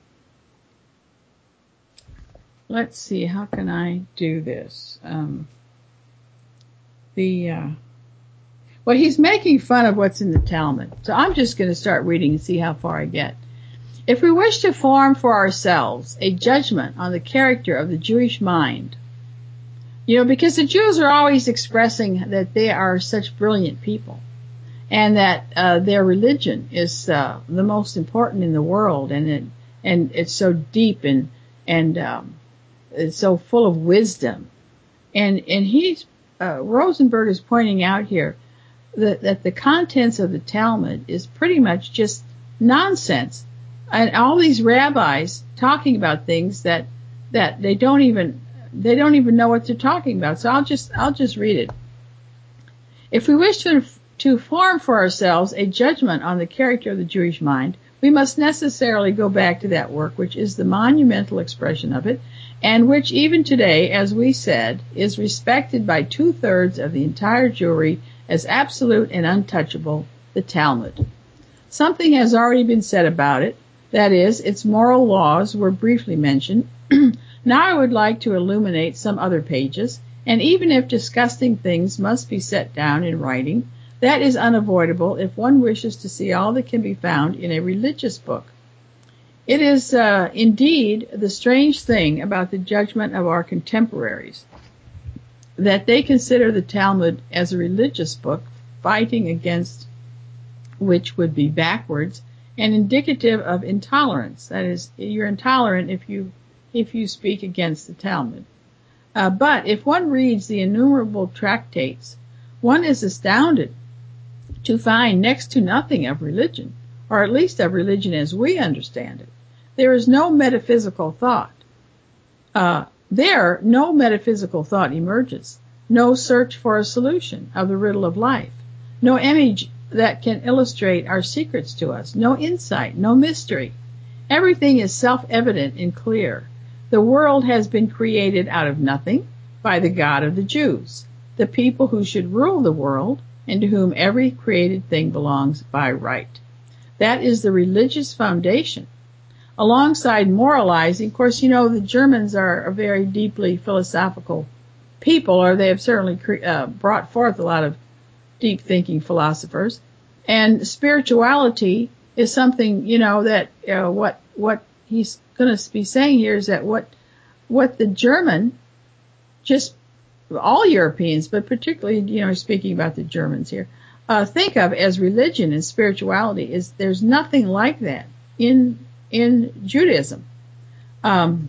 let's see, how can I do this? Um, the, uh, well, he's making fun of what's in the Talmud. So I'm just going to start reading and see how far I get. If we wish to form for ourselves a judgment on the character of the Jewish mind, you know, because the Jews are always expressing that they are such brilliant people and that uh, their religion is uh, the most important in the world, and it and it's so deep and and um, it's so full of wisdom, and and he's uh, Rosenberg is pointing out here that, that the contents of the Talmud is pretty much just nonsense. And all these rabbis talking about things that, that they don't even, they don't even know what they're talking about. So I'll just, I'll just read it. If we wish to, to form for ourselves a judgment on the character of the Jewish mind, we must necessarily go back to that work, which is the monumental expression of it, and which even today, as we said, is respected by two-thirds of the entire Jewry as absolute and untouchable, the Talmud. Something has already been said about it. That is, its moral laws were briefly mentioned. Now I would like to illuminate some other pages, and even if disgusting things must be set down in writing, that is unavoidable if one wishes to see all that can be found in a religious book. It is uh, indeed the strange thing about the judgment of our contemporaries, that they consider the Talmud as a religious book, fighting against which would be backwards and indicative of intolerance. That is, you're intolerant if you if you speak against the Talmud. Uh, but if one reads the innumerable tractates, one is astounded to find next to nothing of religion, or at least of religion as we understand it. There is no metaphysical thought. Uh, there, no metaphysical thought emerges. No search for a solution of the riddle of life. No image that can illustrate our secrets to us. No insight, no mystery. Everything is self-evident and clear. The world has been created out of nothing by the God of the Jews, the people who should rule the world and to whom every created thing belongs by right. That is the religious foundation. Alongside moralizing, of course, you know, the Germans are a very deeply philosophical people, or they have certainly cre- uh, brought forth a lot of deep thinking philosophers. And spirituality is something, you know, that uh, what what he's going to be saying here is that what what the German, just all Europeans, but particularly, you know, speaking about the Germans here, uh, think of as religion and spirituality is there's nothing like that in in Judaism. Um,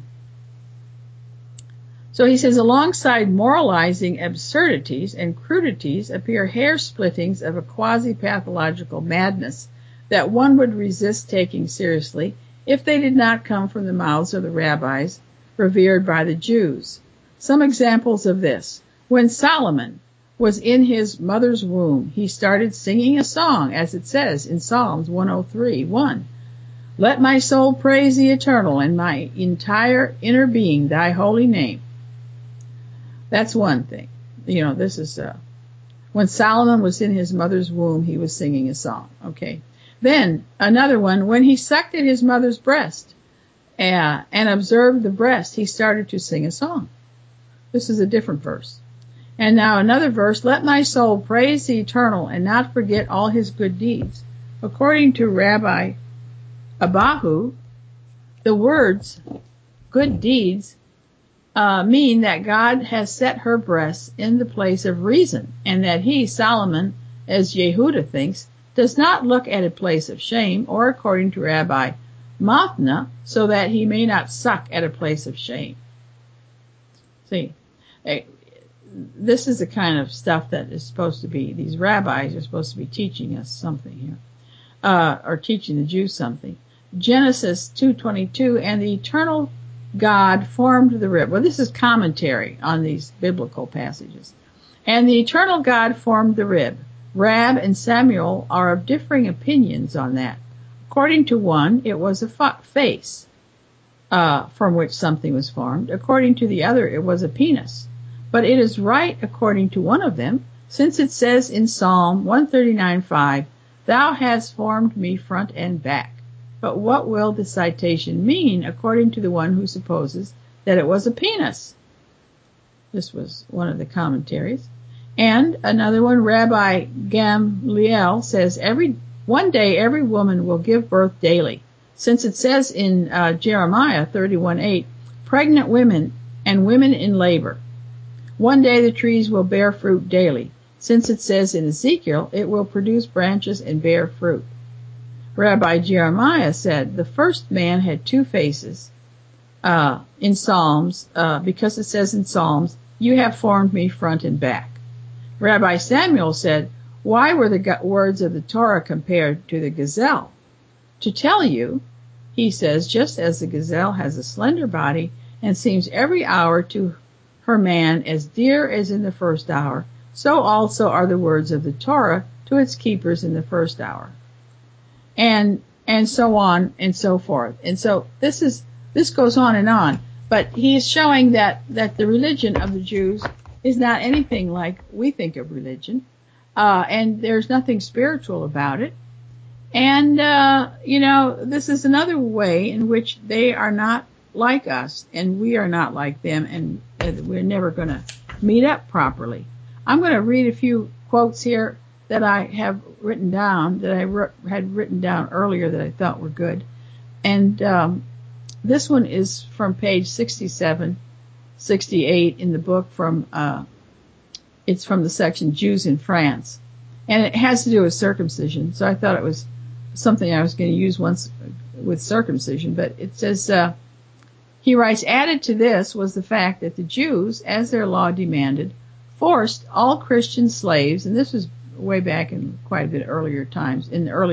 so he says, alongside moralizing absurdities and crudities appear hair-splittings of a quasi-pathological madness that one would resist taking seriously if they did not come from the mouths of the rabbis revered by the Jews. Some examples of this. When Solomon was in his mother's womb, he started singing a song, as it says in Psalms one oh three, one. Let my soul praise the Eternal, and my entire inner being thy holy name. That's one thing. You know, this is, uh, when Solomon was in his mother's womb, he was singing a song. Okay. Then another one, when he sucked at his mother's breast, uh, and observed the breast, he started to sing a song. This is a different verse. And now another verse, let my soul praise the Eternal and not forget all his good deeds. According to Rabbi Abahu, the words good deeds uh, mean that God has set her breasts in the place of reason, and that he, Solomon, as Yehuda thinks, does not look at a place of shame, or according to Rabbi Mathna, so that he may not suck at a place of shame. See, this is the kind of stuff that is supposed to be, these rabbis are supposed to be teaching us something here, uh, or teaching the Jews something. Genesis two twenty-two, and the eternal God formed the rib. Well, this is commentary on these biblical passages. And the eternal God formed the rib. Rab and Samuel are of differing opinions on that. According to one, it was a fa- face uh, from which something was formed. According to the other, it was a penis. But it is right according to one of them, since it says in Psalm one thirty-nine five, Thou hast formed me front and back. But what will the citation mean according to the one who supposes that it was a penis? This was one of the commentaries. And another one, Rabbi Gamliel says, every one day every woman will give birth daily, since it says in uh, Jeremiah thirty-one eight, pregnant women and women in labor. One day the trees will bear fruit daily, since it says in Ezekiel, it will produce branches and bear fruit. Rabbi Jeremiah said the first man had two faces uh, in Psalms, uh, because it says in Psalms, you have formed me front and back. Rabbi Samuel said, why were the words of the Torah compared to the gazelle? To tell you, he says, just as the gazelle has a slender body and seems every hour to her man as dear as in the first hour, so also are the words of the Torah to its keepers in the first hour. And, and so on and so forth. And so this is, this goes on and on. But he is showing that, that the religion of the Jews is not anything like we think of religion. Uh, and there's nothing spiritual about it. And, uh, you know, this is another way in which they are not like us and we are not like them, and, and we're never going to meet up properly. I'm going to read a few quotes here that I have written down, that I re- had written down earlier that I thought were good. And um, this one is from page sixty-seven, sixty-eight in the book from, uh, it's from the section Jews in France. And it has to do with circumcision, so I thought it was something I was going to use once with circumcision. But it says, uh, he writes, added to this was the fact that the Jews, as their law demanded, forced all Christian slaves, and this was way back in quite a bit earlier times, in the early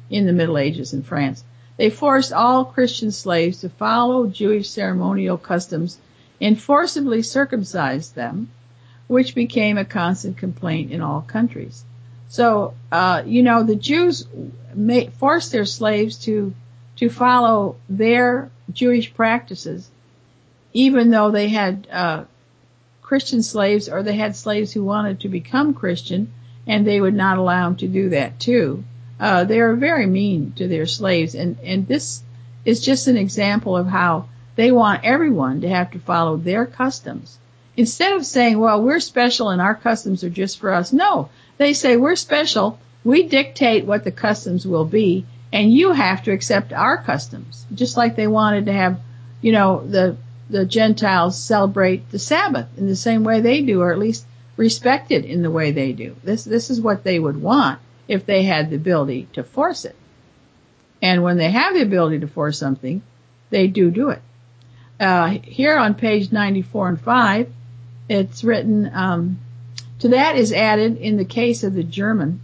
in the Middle Ages in France. They forced all Christian slaves to follow Jewish ceremonial customs and forcibly circumcised them, which became a constant complaint in all countries. So, uh, you know, the Jews may, forced their slaves to, to follow their Jewish practices, even though they had, uh, Christian slaves, or they had slaves who wanted to become Christian, and they would not allow them to do that too. Uh, they are very mean to their slaves, and, and this is just an example of how they want everyone to have to follow their customs. Instead of saying, well, we're special and our customs are just for us. No, they say we're special. We dictate what the customs will be, and you have to accept our customs. Just like they wanted to have, you know, the, the Gentiles celebrate the Sabbath in the same way they do, or at least respect it in the way they do. This, this is what they would want if they had the ability to force it. And when they have the ability to force something, they do do it. Uh, here on page ninety-four and five, it's written, um, to that is added in the case of the German.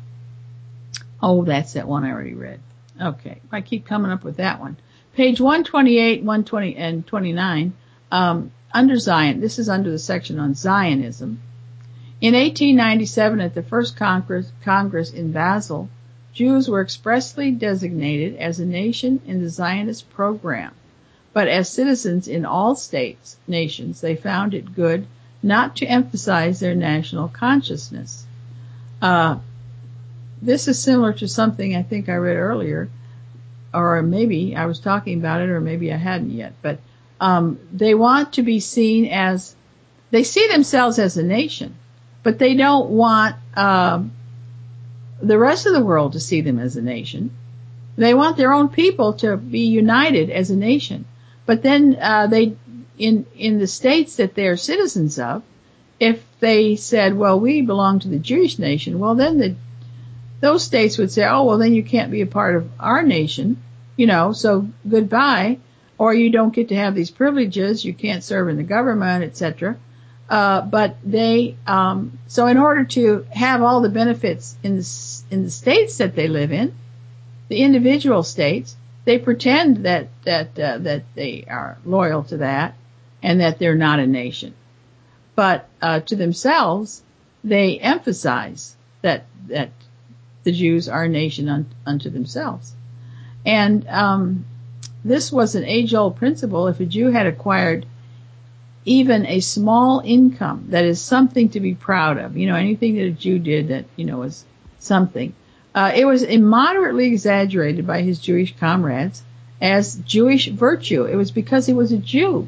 Oh, that's that one I already read. Okay. I keep coming up with that one. Page one twenty-eight, one twenty, and twenty-nine, um, under Zion. This is under the section on Zionism. In eighteen ninety-seven, at the first Congress, Congress in Basel, Jews were expressly designated as a nation in the Zionist program. But as citizens in all states, nations, they found it good not to emphasize their national consciousness. Uh, this is similar to something I think I read earlier, or maybe I was talking about it, or maybe I hadn't yet. But um, they want to be seen as, they see themselves as a nation, but they don't want um, the rest of the world to see them as a nation. They want their own people to be united as a nation. But then uh, they, in in the states that they're citizens of, if they said, well, we belong to the Jewish nation, well, then the those states would say, oh, well, then you can't be a part of our nation, you know, so goodbye, or you don't get to have these privileges, you can't serve in the government, et cetera. Uh, but they, um, so in order to have all the benefits in the, in the states that they live in, the individual states, they pretend that, that, uh, that they are loyal to that and that they're not a nation. But, uh, to themselves, they emphasize that, that the Jews are a nation un, unto themselves. And, um, this was an age-old principle. If a Jew had acquired even a small income, that is something to be proud of, you know, anything that a Jew did that, you know, was something, Uh, it was immoderately exaggerated by his Jewish comrades as Jewish virtue. It was because he was a Jew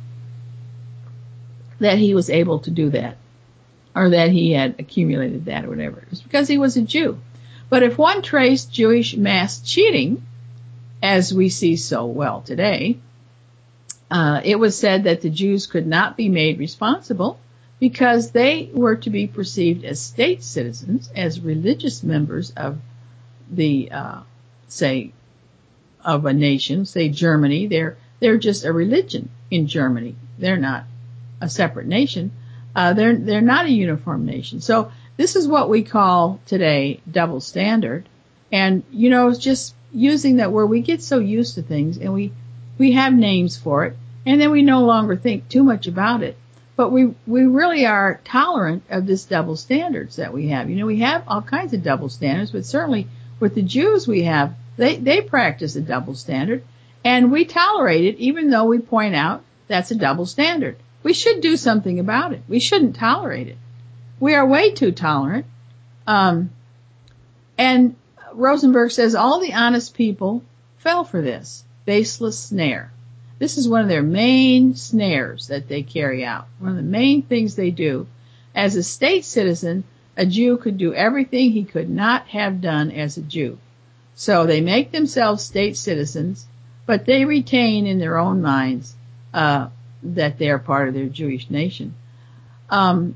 that he was able to do that, or that he had accumulated that, or whatever. It was because he was a Jew. But if one traced Jewish mass cheating, as we see so well today, uh, it was said that the Jews could not be made responsible because they were to be perceived as state citizens, as religious members of the, uh, say, of a nation, say Germany. They're, they're just a religion in Germany. They're not a separate nation. Uh, they're, they're not a uniform nation. So this is what we call today double standard. And, you know, it's just using that word. We get so used to things and we, we have names for it, and then we no longer think too much about it. But we, we really are tolerant of this double standards that we have. You know, we have all kinds of double standards, but certainly with the Jews we have, they, they practice a double standard, and we tolerate it even though we point out that's a double standard. We should do something about it. We shouldn't tolerate it. We are way too tolerant. Um, and Rosenberg says all the honest people fell for this baseless snare. This is one of their main snares that they carry out. One of the main things they do. As a state citizen, a Jew could do everything he could not have done as a Jew. So they make themselves state citizens, but they retain in their own minds uh, that they are part of their Jewish nation. Um,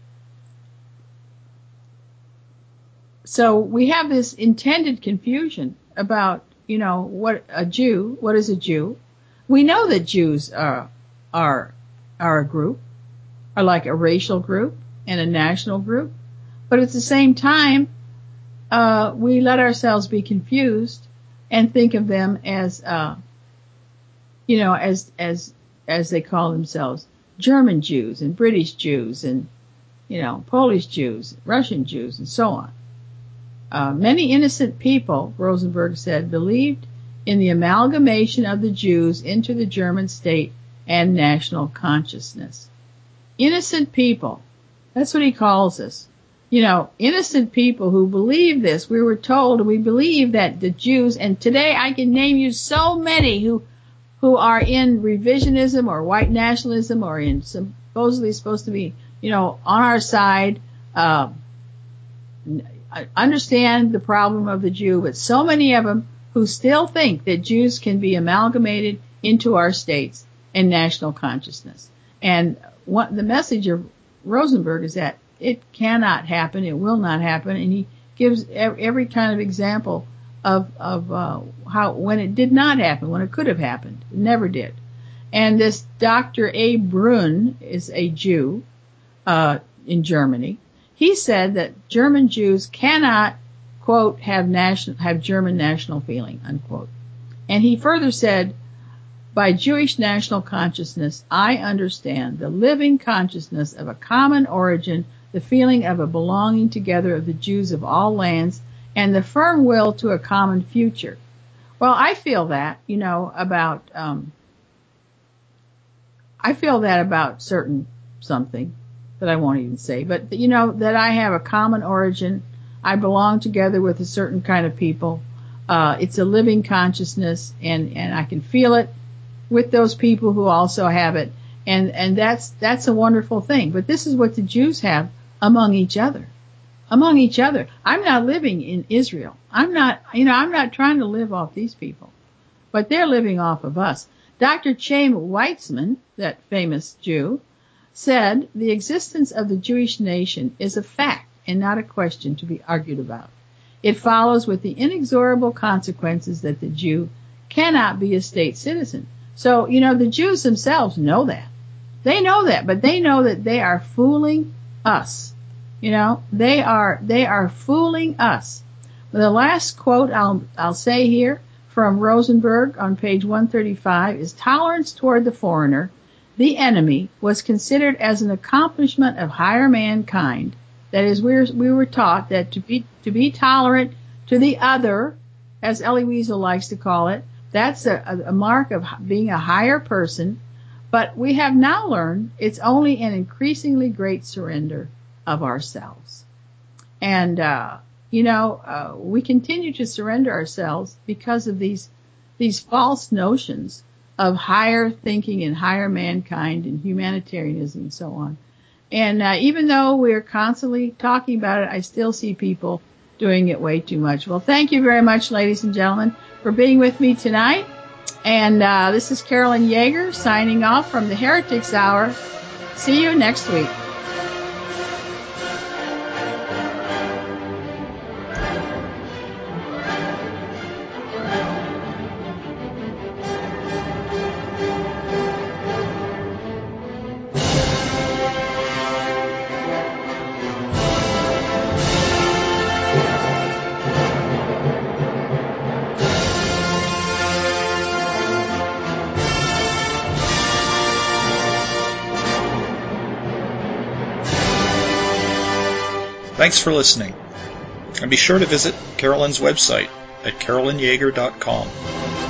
so we have this intended confusion about, you know, what a Jew, what is a Jew? We know that Jews are, are, are a group, are like a racial group and a national group. But at the same time, uh, we let ourselves be confused and think of them as, uh, you know, as, as, as they call themselves, German Jews and British Jews and, you know, Polish Jews, Russian Jews, and so on. Uh, many innocent people, Rosenberg said, believed in the amalgamation of the Jews into the German state and national consciousness. Innocent people. That's what he calls us. You know, innocent people who believe this. We were told, and we believe that the Jews, and today I can name you so many who, who are in revisionism or white nationalism or in supposedly supposed to be, you know, on our side, uh, understand the problem of the Jew, but so many of them who still think that Jews can be amalgamated into our states and national consciousness. And what the message of Rosenberg is that it cannot happen, it will not happen, and he gives every kind of example of of uh, how when it did not happen, when it could have happened, it never did. And this Doctor A. Brunn is a Jew uh, in Germany. He said that German Jews cannot, quote, have national have German national feeling, unquote. And he further said, by Jewish national consciousness, I understand the living consciousness of a common origin, the feeling of a belonging together of the Jews of all lands, and the firm will to a common future. Well, I feel that, you know, about, um, I feel that about certain something that I won't even say, but, you know, that I have a common origin. I belong together with a certain kind of people. Uh, it's a living consciousness, and, and I can feel it with those people who also have it. And, and that's, that's a wonderful thing. But this is what the Jews have among each other. Among each other. I'm not living in Israel. I'm not, you know, I'm not trying to live off these people. But they're living off of us. Doctor Chaim Weizmann, that famous Jew, said the existence of the Jewish nation is a fact and not a question to be argued about. It follows with the inexorable consequences that the Jew cannot be a state citizen. So, you know, the Jews themselves know that. They know that, but they know that they are fooling us. You know, they are, they are fooling us. The last quote I'll, I'll say here from Rosenberg on page one thirty-five is tolerance toward the foreigner, the enemy, was considered as an accomplishment of higher mankind. That is, we were, we were taught that to be, to be tolerant to the other, as Elie Wiesel likes to call it, that's a, a mark of being a higher person. But we have now learned it's only an increasingly great surrender of ourselves. And, uh, you know, uh, we continue to surrender ourselves because of these, these false notions of higher thinking and higher mankind and humanitarianism and so on. And, uh, even though we're constantly talking about it, I still see people doing it way too much. Well, thank you very much, ladies and gentlemen, for being with me tonight. And, uh, this is Carolyn Yeager signing off from the Heretics Hour. See you next week. Thanks for listening, and be sure to visit Carolyn's website at carolyn yeager dot com.